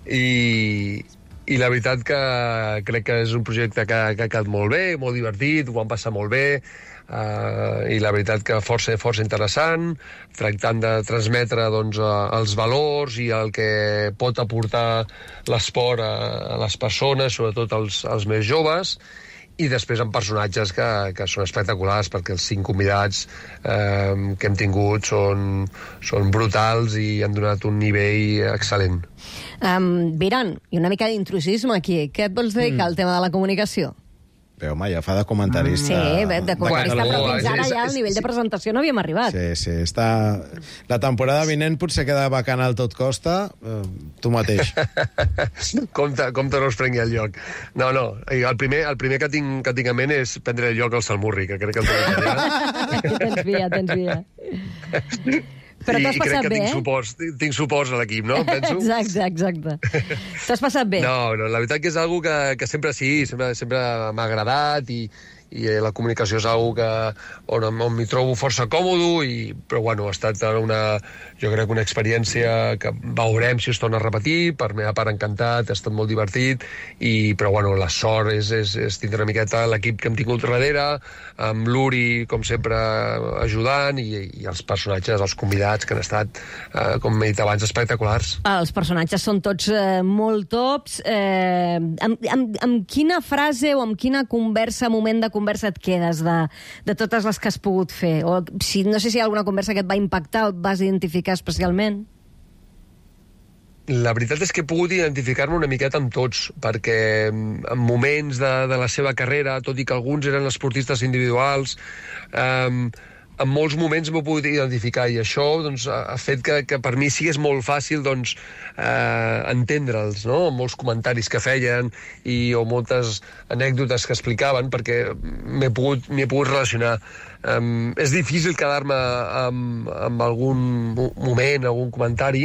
i la veritat que crec que és un projecte que ha quedat molt bé, molt divertit, ho han passat molt bé, i la veritat que força interessant, tractant de transmetre els valors i el que pot aportar l'esport a les persones, sobretot als més joves, i després amb personatges que són espectaculars, perquè els 5 convidats que hem tingut són brutals i han donat un nivell excel·lent. Viran, i una mica d'intrusisme aquí. Què et vols dedicar al tema de la comunicació? Bé, home, ja fa de comentarista. Sí, de comentarista, però fins ara ja al nivell de presentació no havíem arribat. Sí, està... La temporada vinent potser queda vacant al tot costa, tu mateix. Compte no us prengui el lloc. No, el primer que tinc en ment és prendre el lloc al Salmurri, que crec que el tenim allà. Tens via. Però t'has passat bé, tinc suports a l'equip, no? Penso. Exacte. T'has passat bé. No, la veritat que és algo que sempre m'ha agradat i la comunicació és algo on m'hi trobo força còmode, però bueno, ha estat jo crec una experiència que veurem si es torna a repetir. Per meva part encantat, ha estat molt divertit, però bueno, la sort és tindre una miqueta l'equip que hem tingut darrere, amb l'Uri, com sempre, ajudant, i els personatges, els convidats, que han estat, com he dit abans, espectaculars. Els personatges són tots molt tops. Amb quina frase o amb quina moment de conversa et quedes de totes les que has pogut fer? O no sé si hi ha alguna conversa que et va impactar o et vas identificar especialment. La veritat és que he pogut identificar-me una miqueta amb tots, perquè en moments de la seva carrera, tot i que alguns eren esportistes individuals, en molts moments m'he pogut identificar, i això ha fet que per mi sigués molt fàcil entendre'ls, no? Molts comentaris que feien o moltes anècdotes que explicaven, perquè m'he pogut relacionar. És difícil quedar-me amb algun moment, algun comentari,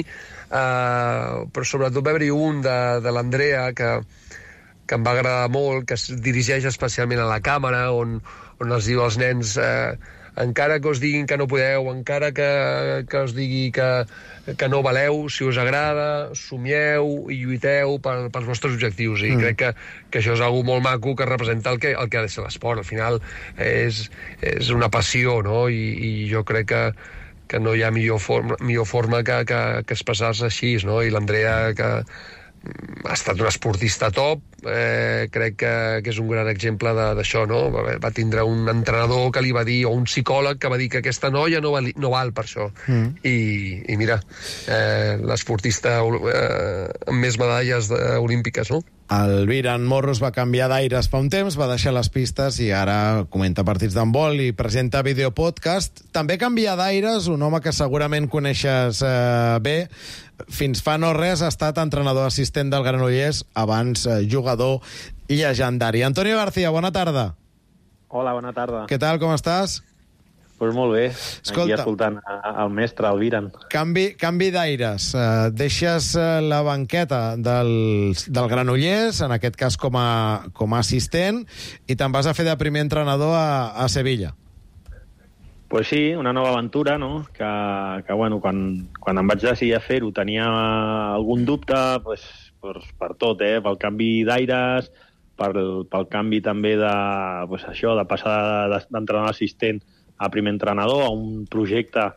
però sobretot va haver-hi un de l'Andrea que em va agradar molt, que es dirigeix especialment a la càmera, on els diu als nens... encara que us diguin que no podeu, encara que us digui que no valeu, si us agrada, somieu i lluiteu pels vostres objectius. I crec que això és algo molt maco que representa el que ha de ser l'esport. Al final és una passió, no? I jo crec que no hi ha millor forma que expressar-se així, no? I l'Andrea, que ha estat un esportista top, crec que és un gran exemple d'això, no? Va tindre un entrenador que li va dir, o un psicòleg que va dir que aquesta noia no val per això. I mira, l'esportista amb més medalles olímpiques, no? El Viran Morros va canviar d'aires fa un temps, va deixar les pistes i ara comenta partits d'handbol i presenta videopodcast. També canvia d'aires un home que segurament coneixes bé. Fins fa no res ha estat entrenador assistent del Granollers, abans jugador llegendari. Antonio García, bona tarda. Hola, bona tarda. Què tal, com estàs? Pues molt bé. Escolta, aquí escoltant el mestre, el Viran. Canvi d'aires. Deixes la banqueta del Granollers, en aquest cas com a assistent, i te'n vas a fer de primer entrenador a Sevilla. Pues sí, una nova aventura, no? Que bueno, quan em vaig decidir a fer-ho tenia algun dubte, pues, per tot, pel canvi d'aires, pel canvi també de passar d'entrenador assistent a primer entrenador, a un projecte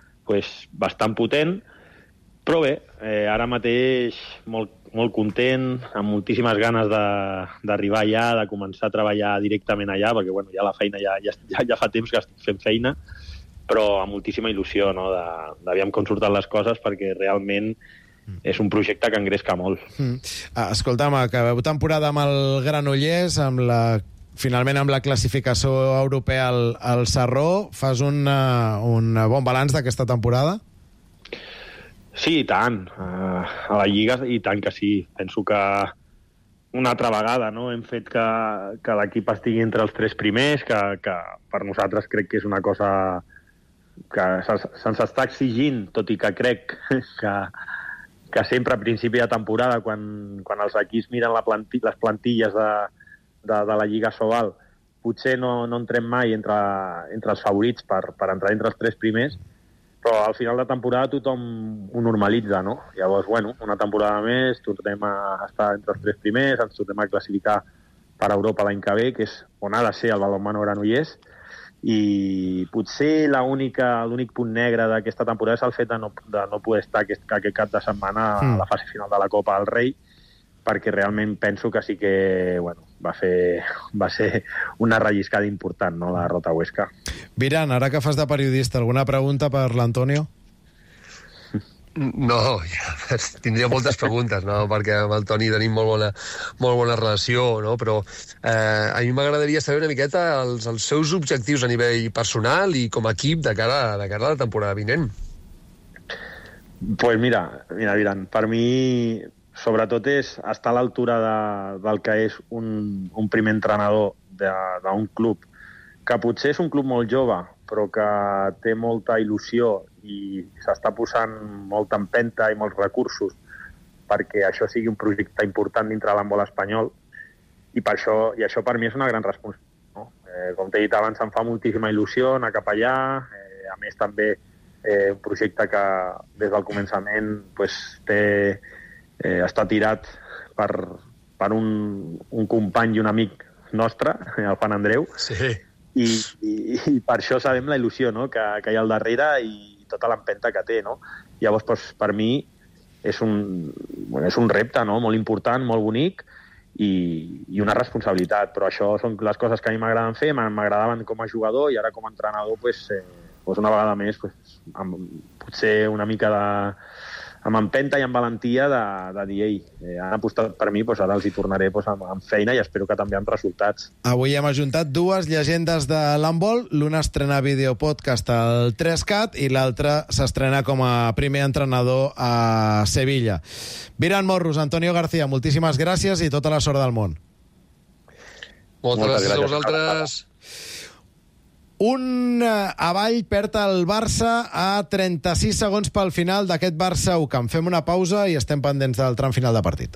bastant potent, però bé, ara mateix molt content, amb moltíssimes ganes d'arribar allà, de començar a treballar directament allà, perquè bueno, ja la feina ja fa temps que estic fent feina, però amb moltíssima il·lusió, no?, d'aviam com surten les coses, perquè realment és un projecte que engresca molt. Escolta'm, acabeu temporada amb el Granollers, finalment amb la classificació europea al Sarró. Fas un bon balanç d'aquesta temporada? Sí, i tant. A la Lliga, i tant que sí. Penso que una altra vegada, no?, hem fet que l'equip estigui entre els 3 primers, que per nosaltres crec que és una cosa que se'ns està exigint, tot i que crec que sempre a principi de temporada, quan els equips miren les plantilles de la Lliga Sobal, potser no entrem mai entre els favorits per entrar entre els 3 primers, però al final de temporada tothom ho normalitza, no? Llavors, una temporada més, tornem a estar entre els 3 primers, ens tornem a classificar per Europa l'any que ve, que és on ha de ser el balonmano Granollers, i potser l'únic punt negre d'aquesta temporada és el fet de no poder estar aquest cap de setmana a la fase final de la Copa del Rei, perquè realment penso que sí que va ser una relliscada important, no, la derrota a Huesca. Viran, ara que fas de periodista, alguna pregunta per l'Antonio? No, tindria moltes preguntes, no? Perquè amb el Toni tenim molt bona relació, no? Però a mi m'agradaria saber una miqueta els seus objectius a nivell personal i com a equip de cara a la temporada vinent. Pues mira, Viran, per mi sobretot és estar a l'altura del que és un primer entrenador d'un club, que potser és un club molt jove, però que té molta il·lusió i s'està posant molta empenta i molts recursos perquè això sigui un projecte important dintre de l'handbol espanyol, i això per mi és una gran responsabilitat, no? Com t'he dit abans, em fa moltíssima il·lusió anar cap allà, a més també un projecte que des del començament està tirat per un company i un amic nostre, el Juan Andreu, sí. I per això sabem la il·lusió, no?, que hi ha al darrere i tota l'empenta que té, no? Llavors, per mi és un repte, no?, molt important, molt bonic i una responsabilitat, però això són les coses que a mi m'agraden fer, m'agradaven com a jugador, i ara com a entrenador una vegada més potser una mica amb empenta i amb valentia de dir, han apostat per mi, ara els hi tornaré amb feina i espero que també amb resultats. Avui hem ajuntat 2 llegendes de l'handbol, l'una estrena videopodcast al 3CAT i l'altra s'estrena com a primer entrenador a Sevilla. Viran Morros, Antonio García, moltíssimes gràcies i tota la sort del món. Moltes gràcies a vosaltres. Un avall perd el Barça a 36 segons pel final d'aquest Barça-UCAM. Fem una pausa i estem pendents del tram final de partit.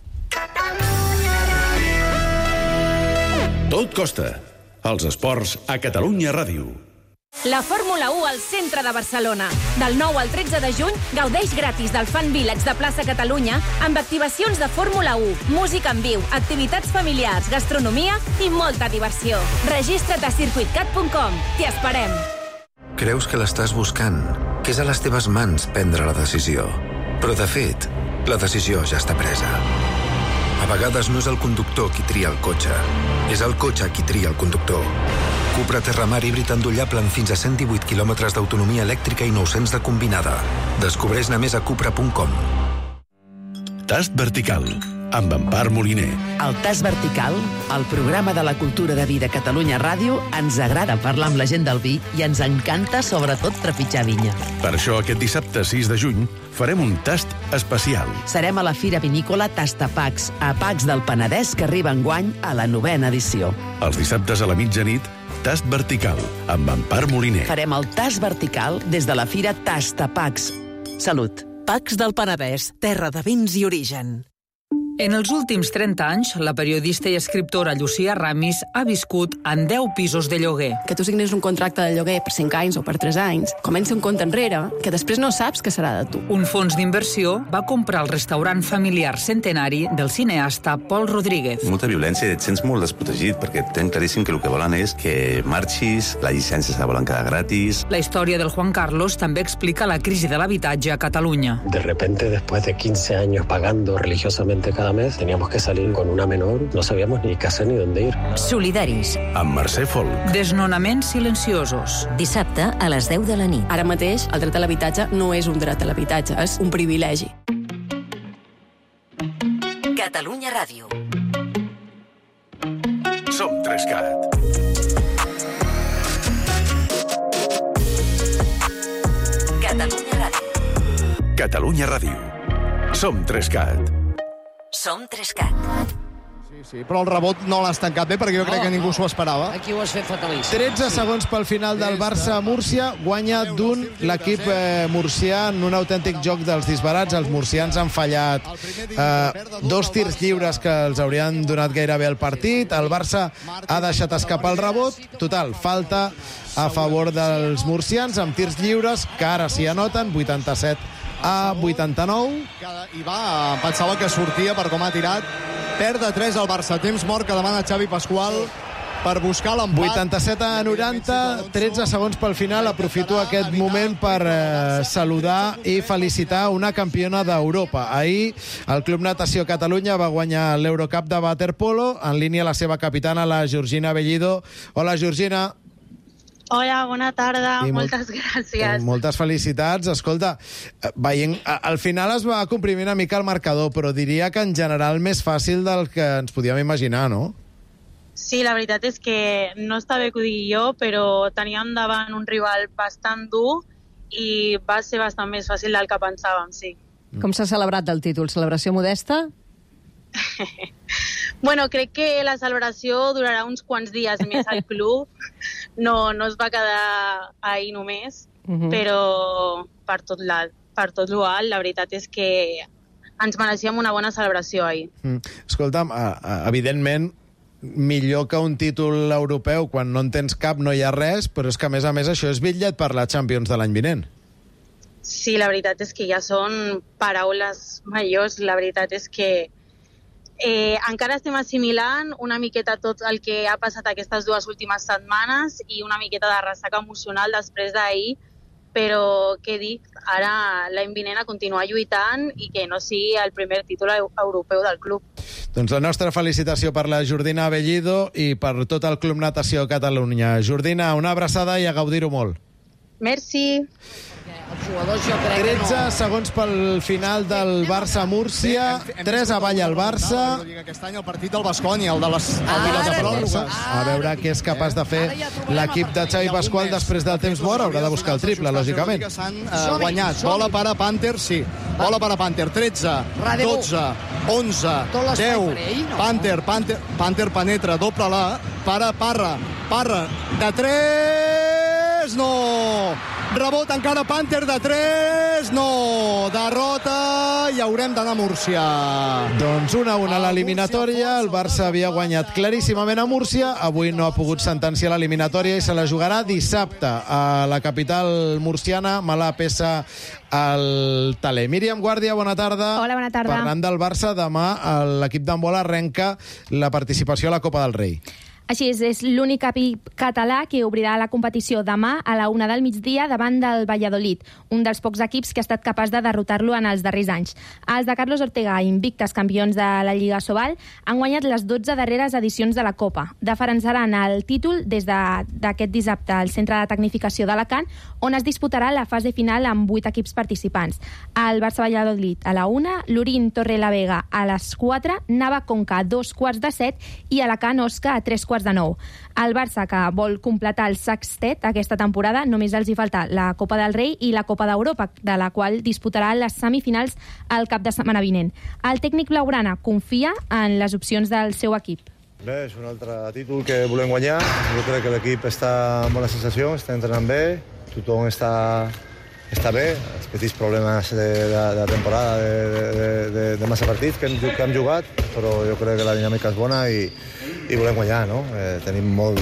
Tot costa. Els esports a Catalunya Ràdio. La Fórmula 1 al centre de Barcelona. Del 9 al 13 de juny, gaudeix gratis del Fan Village de Plaça Catalunya amb activacions de Fórmula 1, música en viu, activitats familiars, gastronomia i molta diversió. Registra't a circuitcat.com. T'hi esperem. Creus que l'estàs buscant, que és a les teves mans prendre la decisió. Però, de fet, la decisió ja està presa. A vegades no és el conductor qui tria el cotxe, és el cotxe qui tria el conductor. Cupra Terramar híbrid endollable amb fins a 118 km d'autonomia elèctrica i 900 de combinada. Descobreix-ne més a cupra.com. Tast vertical, amb Empar Moliner. El Tast Vertical, el programa de la cultura de vi de Catalunya Ràdio, ens agrada parlar amb la gent del vi i ens encanta, sobretot, trepitjar vinya. Per això, aquest dissabte 6 de juny, farem un tast especial. Serem a la Fira Vinícola Tastapacs, a Pacs del Penedès, que arriba enguany a la 9ª edició. Els dissabtes a la mitjanit, Tast Vertical, amb Empar Moliner. Farem el Tast Vertical des de la Fira Tastapacs. Salut. Pacs del Penedès, terra de vins i origen. En els últims 30 anys, la periodista i escriptora Llucia Ramis ha viscut en 10 pisos de lloguer. Que tu signis un contracte de lloguer per 5 anys o per 3 anys, comença un compte enrere que després no saps què serà de tu. Un fons d'inversió va comprar el restaurant familiar centenari del cineasta Pol Rodríguez. Molta violència i et sents molt desprotegit perquè tenen claríssim que el que volen és que marxis, la llicència se la volen quedar gratis. La història del Juan Carlos també explica la crisi de l'habitatge a Catalunya. De repente, después de 15 años pagando religiosamente cada mes, teníamos que salir con una menor, no sabíamos ni qué hacer ni dónde ir. Solidaris. Amb Mercè Folk. Desnonaments silenciosos. Dissabte a les 10 de la nit. Ara mateix, el dret a l'habitatge no és un dret a l'habitatge, és un privilegi. Catalunya Ràdio. Som 3CAT. Catalunya Ràdio. Catalunya Ràdio. Som 3CAT. Som 3CAT. Sí, però el rebot no l'has tancat bé, perquè jo crec que ningú s'ho esperava. Aquí ho has fet fatalíssim. 13 segons pel final del Barça-Múrcia, guanya d'un l'equip murcià en un autèntic joc dels disbarats. Els murcians han fallat 2 tirs lliures que els haurien donat gairebé el partit. El Barça ha deixat escapar el rebot. Total, falta a favor dels murcians amb tirs lliures, que ara s'hi anoten, 87-89. I pensava que sortia per com ha tirat. Perd de 3 al Barça. Temps mort que demana Xavi Pasqual per buscar l'empat. 87-90, 13 segons pel final. Aprofito aquest moment per saludar i felicitar una campiona d'Europa. Ahir el Club Natació Catalunya va guanyar l'Eurocup de waterpolo. En línia la seva capitana, la Georgina Bellido. Hola, Georgina. Hola, bona tarda, moltes gràcies. Moltes felicitats. Escolta, al final es va comprimir una mica el marcador, però diria que en general més fàcil del que ens podíem imaginar, no? Sí, la veritat és que no està bé que ho digui jo, però teníem davant un rival bastant dur i va ser bastant més fàcil del que pensàvem, sí. Com s'ha celebrat el títol? Celebració modesta? Bueno, crec que la celebració durarà uns quants dies més al club. No es va quedar ahir només, però per tot l'alt, la veritat és que ens mereixíem una bona celebració ahir. Escolta'm, evidentment, millor que un títol europeu, quan no en tens cap no hi ha res, però és que a més això és bitllet per la Champions de l'any vinent. Sí, la veritat és que ja són paraules majors. La veritat és que encara estem assimilant una miqueta tot el que ha passat aquestes 2 últimes setmanes i una miqueta de ressaca emocional després d'ahir, però què dic, ara l'any vinent a continuar lluitant i que no sigui el primer títol europeu del club. Doncs la nostra felicitació per la Jordina Bellido i per tot el Club Natació Catalunya. Jordina, una abraçada i a gaudir-ho molt. Merci. Els jugadors jo crec 13 segons pel final del Barça-Múrcia, 3 avall al Barça. Aquest any el partit del Baskonia, el de pròrrogues. A veure què és capaç de fer l'equip de Xavi Pasqual després del temps mort. Haurà de buscar el triple, lògicament. Guanyat. Bola per a Panther, sí. Bola per a Panther. 13, 12, 11, 10. Panther penetra, doble-la. Para Parra. De 3, no! Rebot encara Panther de 3, no! Derrota i haurem d'anar a Múrcia. Doncs 1-1 a l'eliminatòria. El Barça havia guanyat claríssimament a Múrcia. Avui no ha pogut sentenciar l'eliminatòria i se la jugarà dissabte a la capital murciana. Mala peça al taler. Míriam Guàrdia, bona tarda. Hola, bona tarda. Parlant del Barça, demà l'equip d'handbol arrenca la participació a la Copa del Rei. Així és l'únic equip català que obrirà la competició demà a la 1 del migdia davant del Valladolid, un dels pocs equips que ha estat capaç de derrotar-lo en els darrers anys. Els de Carlos Ortega, invictes campions de la Lliga Sobal, han guanyat les 12 darreres edicions de la Copa. Defensaran el títol des d'aquest dissabte al Centre de Tecnificació d'Alacant, on es disputarà la fase final amb 8 equips participants. El Barça-Valladolid a la 1, l'Urín Torrelavega a les 4, Nava Conca a 2:15 i Alacant Osca a 3:15. De 9. El Barça, que vol completar el sextet aquesta temporada, només els hi falta la Copa del Rei i la Copa d'Europa, de la qual disputarà les semifinals el cap de setmana vinent. El tècnic blaugrana confia en les opcions del seu equip. Bé, és un altre títol que volem guanyar. Jo crec que l'equip està amb bona sensació, està entrenant bé, tothom està bé. Els petits problemes de temporada, de massa partits que hem jugat, però jo crec que la dinàmica és bona i volem guanyar, no? Tenim molt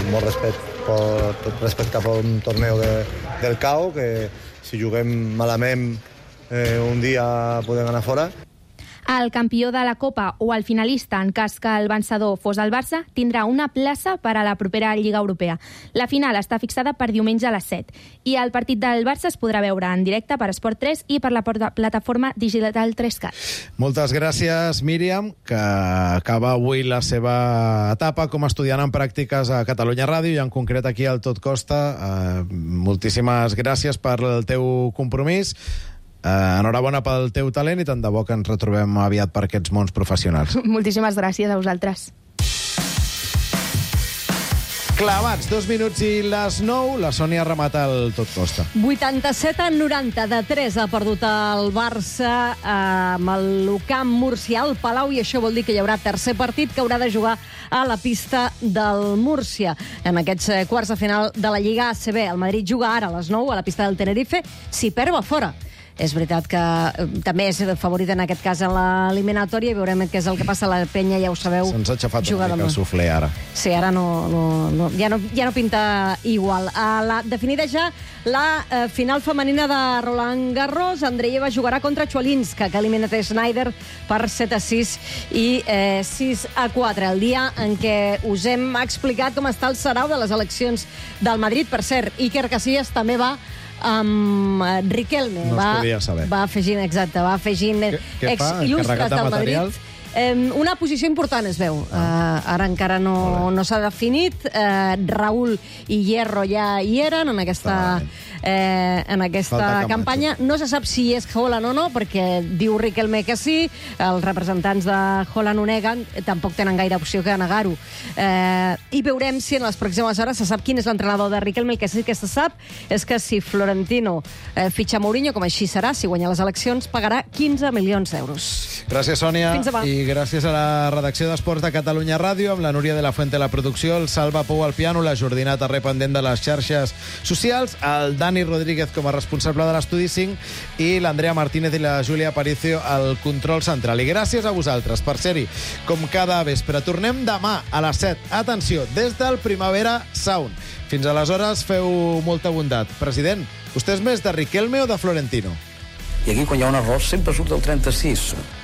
respecte cap a un torneo del CAO, que si juguem malament un dia podem anar fora. El campió de la Copa o el finalista, en cas que el vencedor fos el Barça, tindrà una plaça per a la propera Lliga Europea. La final està fixada per diumenge a les 7 i el partit del Barça es podrà veure en directe per Esport 3 i per la plataforma digital 3Cat. Moltes gràcies, Míriam, que acaba avui la seva etapa com a estudiant en pràctiques a Catalunya Ràdio i en concret aquí al Tot Costa. Moltíssimes gràcies per el teu compromís. Enhorabona pel teu talent i tant de bo que ens retrobem aviat per aquests mons professionals. Moltíssimes gràcies a vosaltres. Clavats, 2 minuts i les 9, la Sònia remata el tot costa. 87-90, de 3 ha perdut el Barça amb el Camp Múrcia al Palau, i això vol dir que hi haurà tercer partit que haurà de jugar a la pista del Múrcia. En aquests quarts de final de la Lliga ACB, el Madrid juga ara a les 9 a la pista del Tenerife. Si perd, va fora. És veritat que també és favorit en aquest cas en l'eliminatòria, i veurem què és el que passa. La penya, ja ho sabeu, se'ns ha aixafat una mica el suflé ara. Sí, ara ja no pinta igual. Definida ja la final femenina de Roland Garros, Andreeva jugarà contra Chwalinska, que ha eliminat Schneider per 7-6 i 6-4. El dia en què us hem explicat com està el sarau de les eleccions del Madrid. Per cert, Iker Casillas també va amb Riquelme. No es podia saber. Va afegint il·lustres del Madrid. Una posició important es veu. Ara encara no s'ha definit. Raúl i Hierro ja hi eren en aquesta campanya. No se sap si és Haaland o no, perquè diu Riquelme que sí. Els representants de Haaland ho neguen. Tampoc tenen gaire opció que negar-ho. I veurem si en les pròximes hores se sap quin és l'entrenador de Riquelme. El que sí que se sap és que si Florentino fitxa Mourinho, com així serà, si guanya les eleccions, pagarà 15 milions d'euros. Gràcies, Sònia. Fins demà. I gràcies a la redacció d'Esports de Catalunya Ràdio, amb la Núria de la Fuente a la producció, el Salva Pou al piano, la Jordina Tarré pendent de les xarxes socials, el Dani Rodríguez com a responsable de l'Estudi 5 i l'Andrea Martínez i la Júlia Aparicio al control central. I gràcies a vosaltres per ser-hi com cada vespre. Tornem demà a les 7. Atenció, des del Primavera Sound. Fins aleshores, feu molta bondat. President, vostè és més de Riquelme o de Florentino? I aquí, quan hi ha un error, sempre surt el 36.